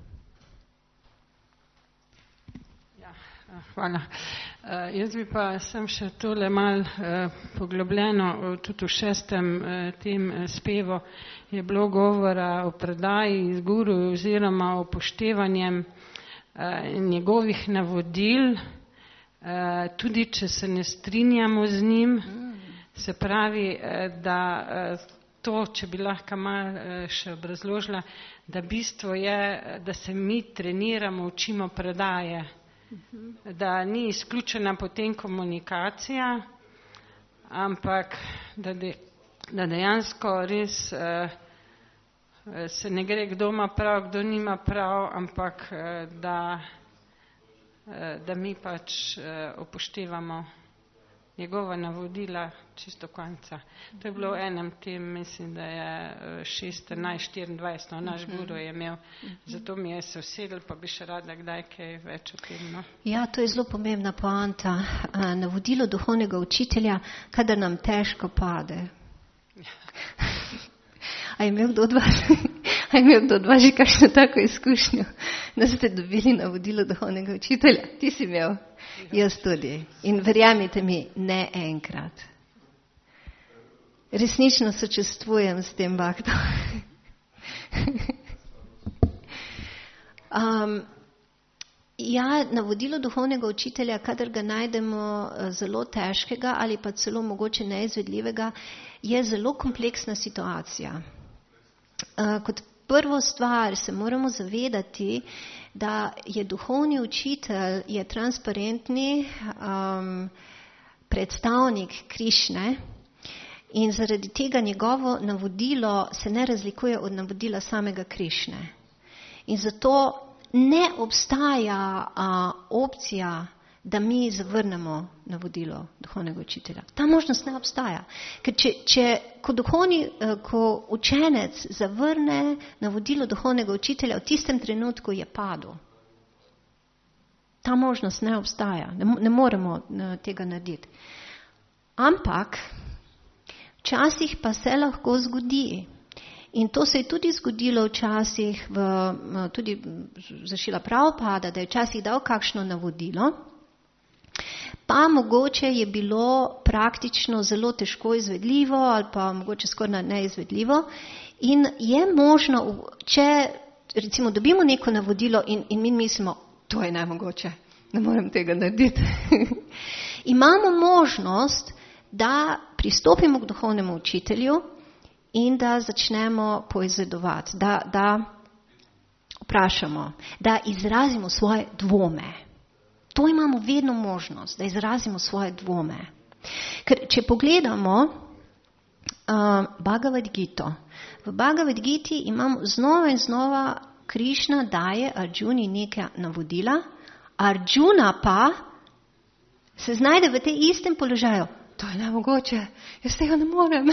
Hvala. Uh, jaz bi pa sem še tole mal uh, poglobljeno, tudi v šestem uh, tem uh, spevu je bilo govora o predaji z guru oziroma o upoštevanjem uh, njegovih navodil, uh, tudi če se ne strinjamo z njim, se pravi, uh, da uh, to, če bi lahko mal uh, še obrazložila, da bistvo je, da se mi treniramo, učimo predaje. Da ni izključena potem komunikacija, ampak da, de, da dejansko res eh, se ne gre, kdo ima prav, kdo nima prav, ampak eh, da, eh, da mi pač eh, upoštevamo njegova navodila čisto konca. To je bilo v enem tem, mislim, da je šestnajst štiriindvajset, no, naš guru je imel, zato mi je se usedel, pa bi še rada kdaj kaj več o tem. No. Ja, to je zelo pomembna poanta. Navodilo duhovnega učitelja, kadar nam težko pade. A je imel kdo od vas, a je imel kdo od vas že kakšno tako izkušnjo, da ste dobili navodilo duhovnega učitelja? Ti si imel, jaz tudi. In verjamite mi, ne enkrat. Resnično sočustvujem s tem baktom. um, ja, navodilo duhovnega učitelja, kadar ga najdemo zelo težkega ali pa celo mogoče neizvedljivega, je zelo kompleksna situacija. Uh, kot prvo stvar se moramo zavedati, da je duhovni učitelj je transparentni um, predstavnik Krišne in zaradi tega njegovo navodilo se ne razlikuje od navodila samega Krišne. In zato ne obstaja uh, opcija, da mi zavrnemo navodilo duhovnega učitelja. Ta možnost ne obstaja. Ker če, če ko, duhovni, ko učenec zavrne navodilo duhovnega učitelja, v tistem trenutku je padel. Ta možnost ne obstaja. Ne, ne moremo tega narediti. Ampak včasih pa se lahko zgodi. In to se je tudi zgodilo včasih, v, tudi zašila Prabhupada, da je včasih dal kakšno navodilo, pa mogoče je bilo praktično zelo težko izvedljivo ali pa mogoče skoraj neizvedljivo in je možno, če recimo dobimo neko navodilo in, in mi mislimo, to je nemogoče, ne morem tega narediti. Imamo možnost, da pristopimo k duhovnemu učitelju in da začnemo poizvedovati, da, da vprašamo, da izrazimo svoje dvome. To imamo vedno možnost, da izrazimo svoje dvome. Ker če pogledamo uh, Bhagavad Gito, v Bhagavad Giti imamo znova in znova Krišna daje Arjuni neka navodila, Arjuna pa se znajde v tej istem položaju. To je nemogoče, jaz tega ne morem.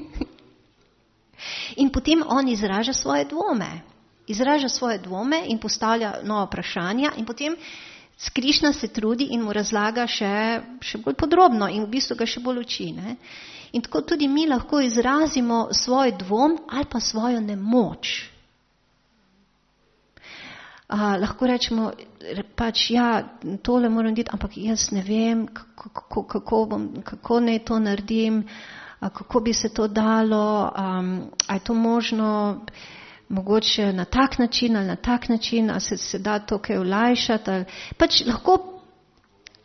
In potem on izraža svoje dvome. Izraža svoje dvome in postavlja nova vprašanja in potem Krišna se trudi in mu razlaga še, še bolj podrobno in v bistvu ga še bolj uči. Ne? In tako tudi mi lahko izrazimo svoj dvom ali pa svojo nemoč. A, lahko rečemo, pač ja, tole moram narediti, ampak jaz ne vem, kako, kako, bom, kako naj to naredim, a, kako bi se to dalo, um, a je to možno mogoče na tak način ali na tak način, ali se, se da to kaj olajšati. Ali, pač lahko,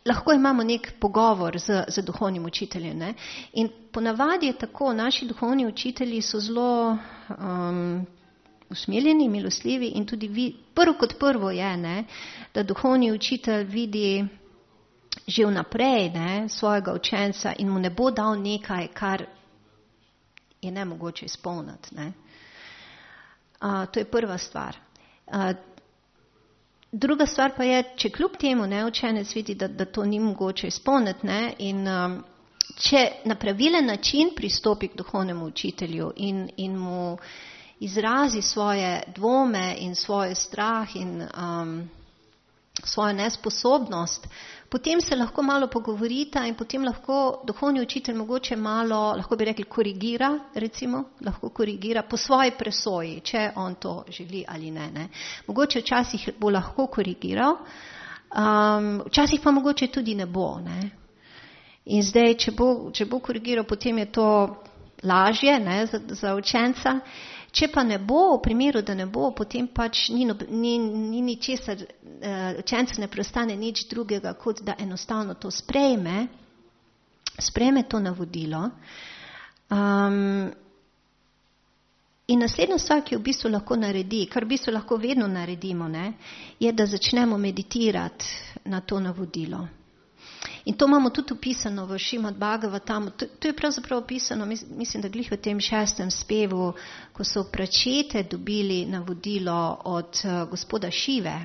lahko imamo nek pogovor z, z duhovnim učiteljem. Ne? In ponavadi je tako, naši duhovni učitelji so zelo um, usmiljeni, milosljivi in tudi vi, prvo kot prvo je, ne, da duhovni učitelj vidi že vnaprej ne, svojega učenca in mu ne bo dal nekaj, kar je nemogoče izpolniti. Ne. Uh, to je prva stvar. Uh, druga stvar pa je, če kljub temu ne, učenec vidi, da, da to ni mogoče izpolniti ne, in um, če na pravilen način pristopi k duhovnemu učitelju in, in mu izrazi svoje dvome in svoj strah in um, svojo nesposobnost, potem se lahko malo pogovorita in potem lahko duhovni učitelj mogoče malo, lahko bi rekli, korigira, recimo, lahko korigira po svoji presoji, če on to želi ali ne. ne. Mogoče včasih bo lahko korigiral, um, včasih pa mogoče tudi ne bo. Ne. In zdaj, če bo, če bo korigiral, potem je to lažje ne, za, za učenca. Če pa ne bo, v primeru, da ne bo, potem pač ni, ni, ni ničesar, učencu ne preostane nič drugega, kot da enostavno to sprejme, sprejme to navodilo. Um, in naslednja stvar, ki v bistvu lahko naredi, kar v bistvu lahko vedno naredimo, ne, je, da začnemo meditirati na to navodilo. In to imamo tudi opisano v Šrimad Bhagavatamu. To, to je pravzaprav opisano, mislim, da glih v tem šestem spevu, ko so pračete dobili navodilo od uh, gospoda Šive.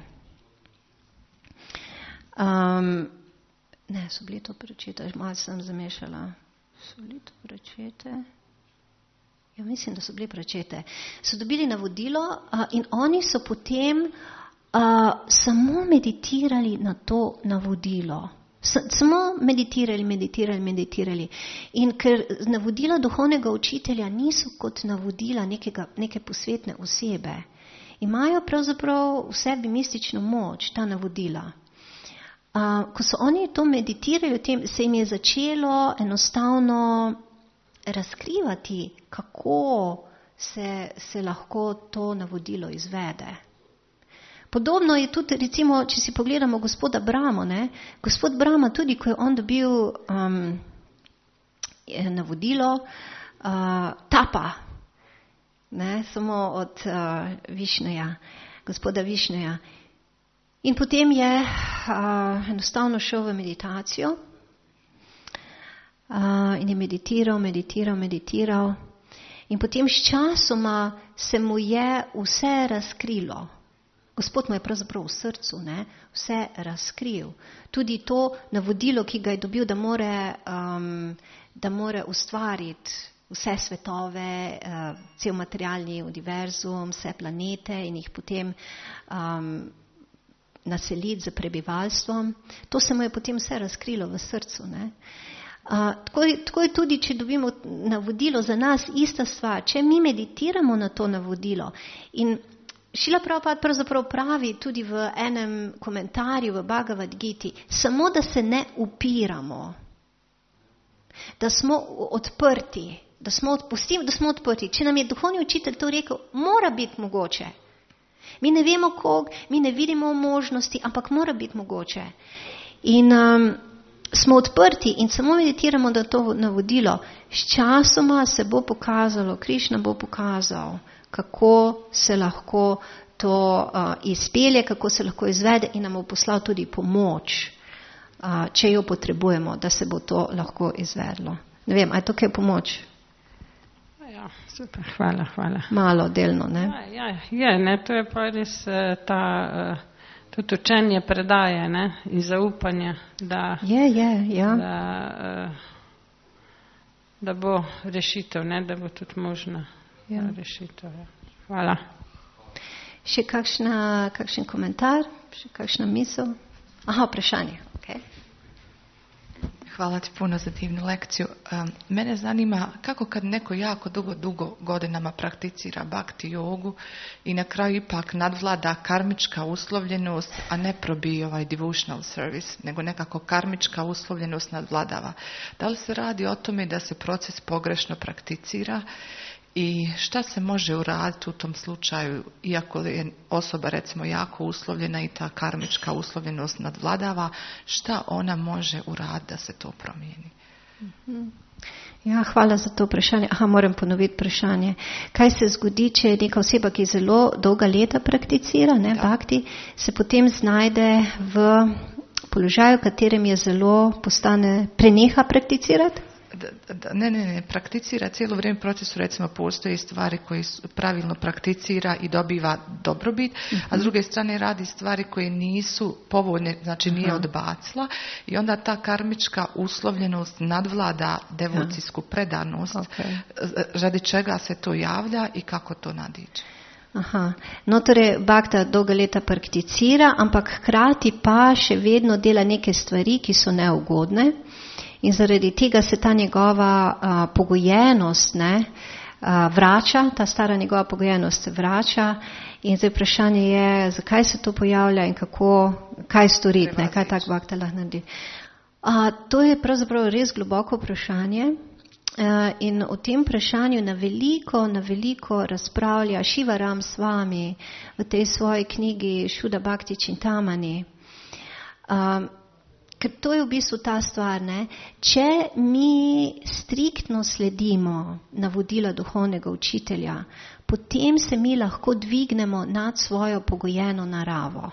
Um, ne, so bili to pračete, malo sem zamešala. So bili to pračete? Ja, mislim, da so bili pračete. So dobili navodilo uh, in oni so potem uh, samo meditirali na to navodilo. Samo meditirali, meditirali, meditirali. In ker navodila duhovnega učitelja niso kot navodila nekega, neke posvetne osebe, imajo pravzaprav v sebi mistično moč, ta navodila. Uh, ko so oni to meditirali, tem, se jim je začelo enostavno razkrivati, kako se, se lahko to navodilo izvede. Podobno je tudi, recimo, če si pogledamo gospoda Bramo, ne? Gospod Brama tudi, ko je on dobil um, navodilo uh, tapa, ne? Samo od uh, Višneja, gospoda Višneja. In potem je uh, enostavno šel v meditacijo uh, in je meditiral, meditiral, meditiral. In potem s časoma se mu je vse razkrilo. Gospod mu je pravzaprav v srcu ne, vse razkril. Tudi to navodilo, ki ga je dobil, da more, um, da more ustvariti vse svetove, uh, cel materialni univerzum, vse planete in jih potem um, naseliti z prebivalstvom. To se mu je potem vse razkrilo v srcu. Ne. Uh, tako, tako je tudi, če dobimo navodilo za nas, ista stvar. Če mi meditiramo na to navodilo in Šrila Prabhupada pravzaprav pravi tudi v enem komentarju v Bhagavad Giti, samo da se ne upiramo, da smo odprti, da smo, odpustim, da smo odprti. Če nam je duhovni učitelj to rekel, mora biti mogoče. Mi ne vemo kog, mi ne vidimo možnosti, ampak mora biti mogoče. In um, smo odprti in samo meditiramo na to navodilo. S časoma se bo pokazalo, Krišna bo pokazal, kako se lahko to uh, izpelje, kako se lahko izvede in nam bo poslal tudi pomoč, uh, če jo potrebujemo, da se bo to lahko izvedlo. Ne vem, a je to kaj pomoč? Ja, super, hvala, hvala. Malo, delno, ne? Ja, ja je, ne, to je pa res ta, tudi učenje predaje, ne, in zaupanje, da, je, je, ja. da, da bo rešitev, ne, da bo tudi možna. Ja. Rešitev. Hvala. Še kakšna, kakšen komentar? Še kakšna misel? Aha, vprašanje. Okay. Hvala ti puno za divnu lekciju. Um, mene zanima kako kad neko jako dugo, dugo godinama prakticira bhakti jogu i na kraju ipak nadvlada karmička uslovljenost, a ne probije ovaj devotional service, nego nekako karmička uslovljenost nadvladava. Da li se radi o tome da se proces pogrešno prakticira I šta se može uraditi u tom slučaju, iako je osoba recimo jako uslovljena i ta karmička uslovljenost nadvladava, šta ona može uraditi da se to promijeni? Mm-hmm. Ja, hvala za to vprašanje. Aha, moram ponoviti vprašanje. Kaj se zgodi, če neka oseba, ki zelo dolga leta prakticira, ne, bhakti, se potem znajde v položaju, v katerem je zelo postane, preneha prakticirati? Da, da, ne, ne, ne, prakticira cijelo vrijeme procesu, recimo postoje stvari koje pravilno prakticira i dobiva dobrobit, uh-huh. a s druge strane radi stvari koje nisu povoljne, znači nije uh-huh. odbacila i onda ta karmička uslovljenost nadvlada devocijsku predanost, okay. radi čega se to javlja i kako to nadiđe. Aha. No, torej bhakta dolga leta prakticira, ampak hkrati pa še vedno dela neke stvari, ki so neugodne. In zaradi tega se ta njegova a, pogojenost ne, a, vrača, ta stara njegova pogojenost vrača in zdaj vprašanje je, zakaj se to pojavlja in kako, kaj storiti, ne, kaj tak bhakta lahko naredi. A, to je pravzaprav res globoko vprašanje a, in o tem vprašanju na veliko, na veliko razpravlja Shivaram Swami v tej svoji knjigi Šuddha Bhakti Chintamani. A, Ker to je v bistvu ta stvar, ne? Če mi striktno sledimo navodila duhovnega učitelja, potem se mi lahko dvignemo nad svojo pogojeno naravo.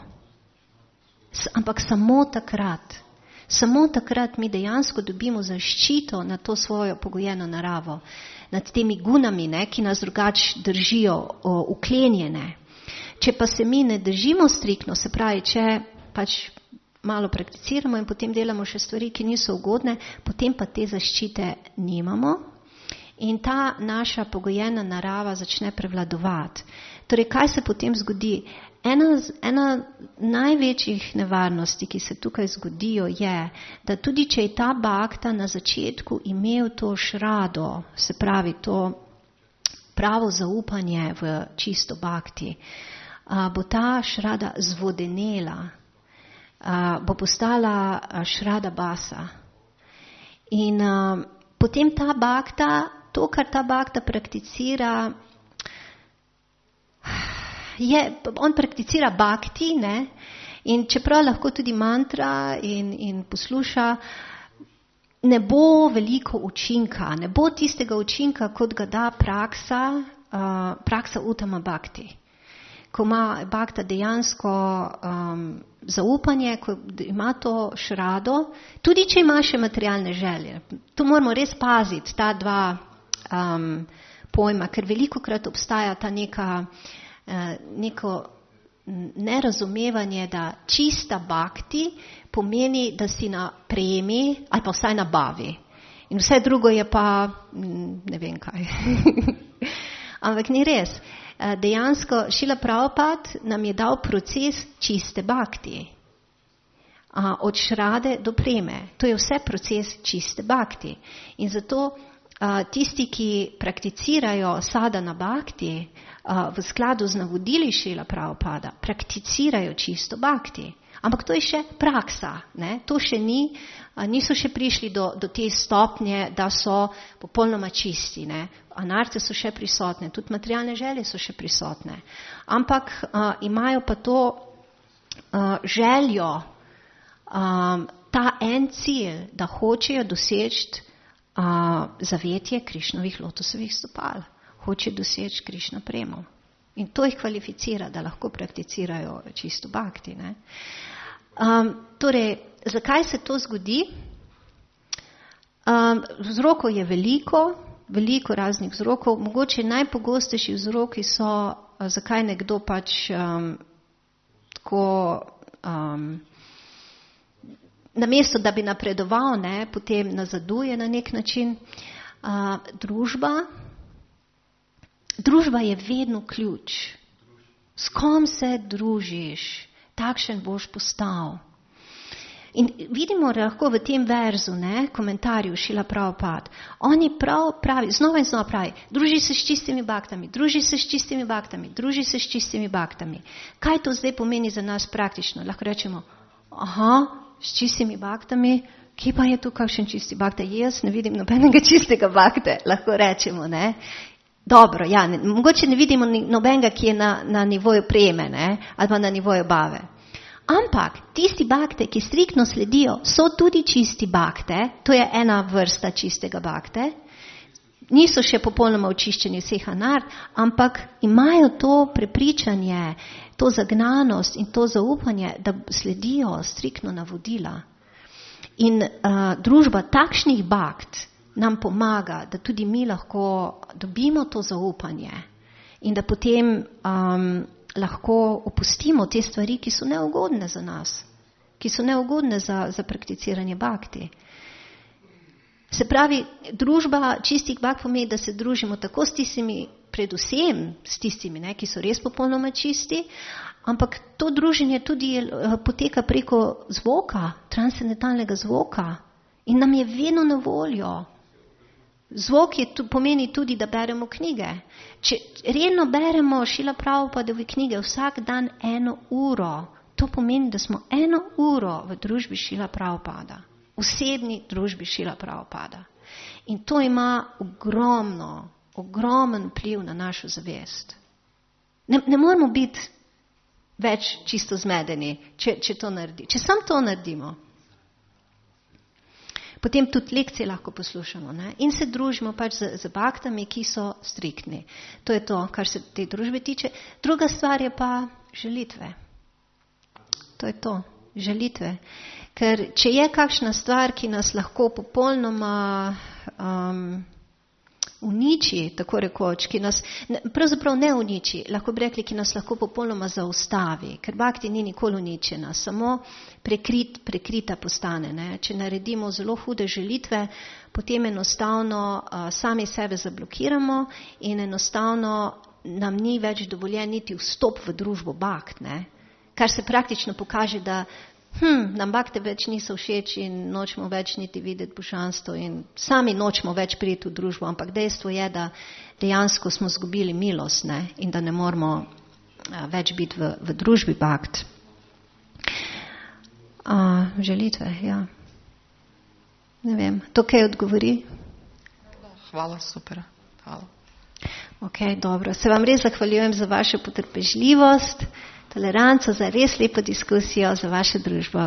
S, ampak samo takrat, samo takrat mi dejansko dobimo zaščito na to svojo pogojeno naravo, nad temi gunami, ne, ki nas drugač držijo o, uklenjene. Če pa se mi ne držimo striktno, se pravi, če pač malo prakticiramo in potem delamo še stvari, ki niso ugodne, potem pa te zaščite nimamo in ta naša pogojena narava začne prevladovati. Torej, kaj se potem zgodi? Ena, ena največjih nevarnosti, ki se tukaj zgodijo, je, da tudi če je ta bhakta na začetku imel to šrado, se pravi to pravo zaupanje v čisto bhakti, bo ta šrada zvodenela, Uh, bo postala uh, šrada basa. In uh, potem ta bhakta, to, kar ta bhakta prakticira, je, on prakticira bhakti, ne? In čeprav lahko tudi mantra in, in posluša, ne bo veliko učinka, ne bo tistega učinka, kot ga da praksa, uh, praksa Uttama Bhakti. Ko ima bhakta dejansko um, zaupanje, ko ima to šrado, tudi če ima še materialne želje. Tu moramo res paziti, ta dva um, pojma, ker velikokrat obstaja ta neka, uh, neko nerazumevanje, da čista bhakti pomeni, da si na prejemi ali pa vsaj na bavi. In vse drugo je pa ne vem kaj. Ampak ni res. Dejansko Šrila Prabhupada nam je dal proces čiste bhakti. Od šrade do preme. To je vse proces čiste bhakti. In zato tisti, ki prakticirajo sadhana bhakti v skladu z navodili Šrila Prabhupada, prakticirajo čisto bhakti. Ampak to je še praksa, ne? To še ni, niso še prišli do, do te stopnje, da so popolnoma čisti, ne? Anarce so še prisotne, tudi materialne želje so še prisotne. Ampak a, imajo pa to a, željo, a, ta en cilj, da hočejo doseči a, zavetje Krišnovih lotosovih stopal, hočejo doseči Krišna premo. In to jih kvalificira, da lahko prakticirajo čisto bhakti, ne? Um, torej, zakaj se to zgodi? Um, vzrokov je veliko, veliko raznih vzrokov. Mogoče najpogostejši vzroki so, zakaj nekdo pač um, tako um, namesto, da bi napredoval, ne, potem nazaduje na nek način. Uh, družba. Družba je vedno ključ. S kom se družiš, takšen boš postal. In vidimo lahko v tem verzu, ne, komentarju Šrila Prabhupada, oni prav pravi, znova in znova pravi, druži se s čistimi bhaktami, druži se s čistimi bhaktami, druži se s čistimi bhaktami. Kaj to zdaj pomeni za nas praktično? Lahko rečemo, aha, s čistimi bhaktami, kje pa je tu kakšen čisti bhakta? Jaz ne vidim nobenega čistega bhakte, lahko rečemo, ne. Dobro, ja, ne, mogoče ne vidimo nobenega, ki je na, na nivoju preme, ne, ali pa na nivoju bave. Ampak tisti bakte, ki striktno sledijo, so tudi čisti bakte, to je ena vrsta čistega bakte, niso še popolnoma očiščeni vseh anard, ampak imajo to prepričanje, to zagnanost in to zaupanje, da sledijo striktno navodila. In uh, družba takšnih bakt nam pomaga, da tudi mi lahko dobimo to zaupanje in da potem um, lahko opustimo te stvari, ki so neugodne za nas, ki so neugodne za, za prakticiranje bakti. Se pravi, družba čistih bakt pomeni, da se družimo tako s tistimi, predvsem s tistimi, ne, ki so res popolnoma čisti, ampak to druženje tudi poteka preko zvoka, transcendentalnega zvoka in nam je vedno na voljo. Zvok je, pomeni tudi, da beremo knjige. Če redno beremo Šrila Prabhupadove knjige vsak dan eno uro, to pomeni, da smo eno uro v družbi Šrila Prabhupada, osebni družbi Šrila Prabhupada. In to ima ogromno, ogromen vpliv na našo zavest. Ne, ne moramo biti več čisto zmedeni, če, če to naredi. Če sam to naredimo, potem tudi lekcije lahko poslušamo, ne? In se družimo pač z, z baktami, ki so striktni. To je to, kar se te družbe tiče. Druga stvar je pa želitve. To je to, želitve. Ker če je kakšna stvar, ki nas lahko popolnoma um, uniči, tako rekoč, ki nas, ne, pravzaprav ne uniči, lahko bi rekli, ki nas lahko popolnoma zaustavi, ker bakti ni nikoli uničena, samo prekrit, prekrita postane. Ne? Če naredimo zelo hude želitve, potem enostavno uh, sami sebe zablokiramo in enostavno nam ni več dovoljen niti vstop v družbo bakt, ne? Kar se praktično pokaže, da hm, nam bakte več niso všeč in nočemo več niti videti božanstvo in sami nočemo več priti v družbo, ampak dejstvo je, da dejansko smo zgubili milost, ne? In da ne moramo a, več biti v, v družbi bakt. A, želitve, ja. Ne vem, to kaj odgovori? Hvala, super. Hvala. Ok, dobro. Se vam res zahvaljujem za vašo potrpežljivost, toleranco, za res lepo diskusijo, za vašo družbo.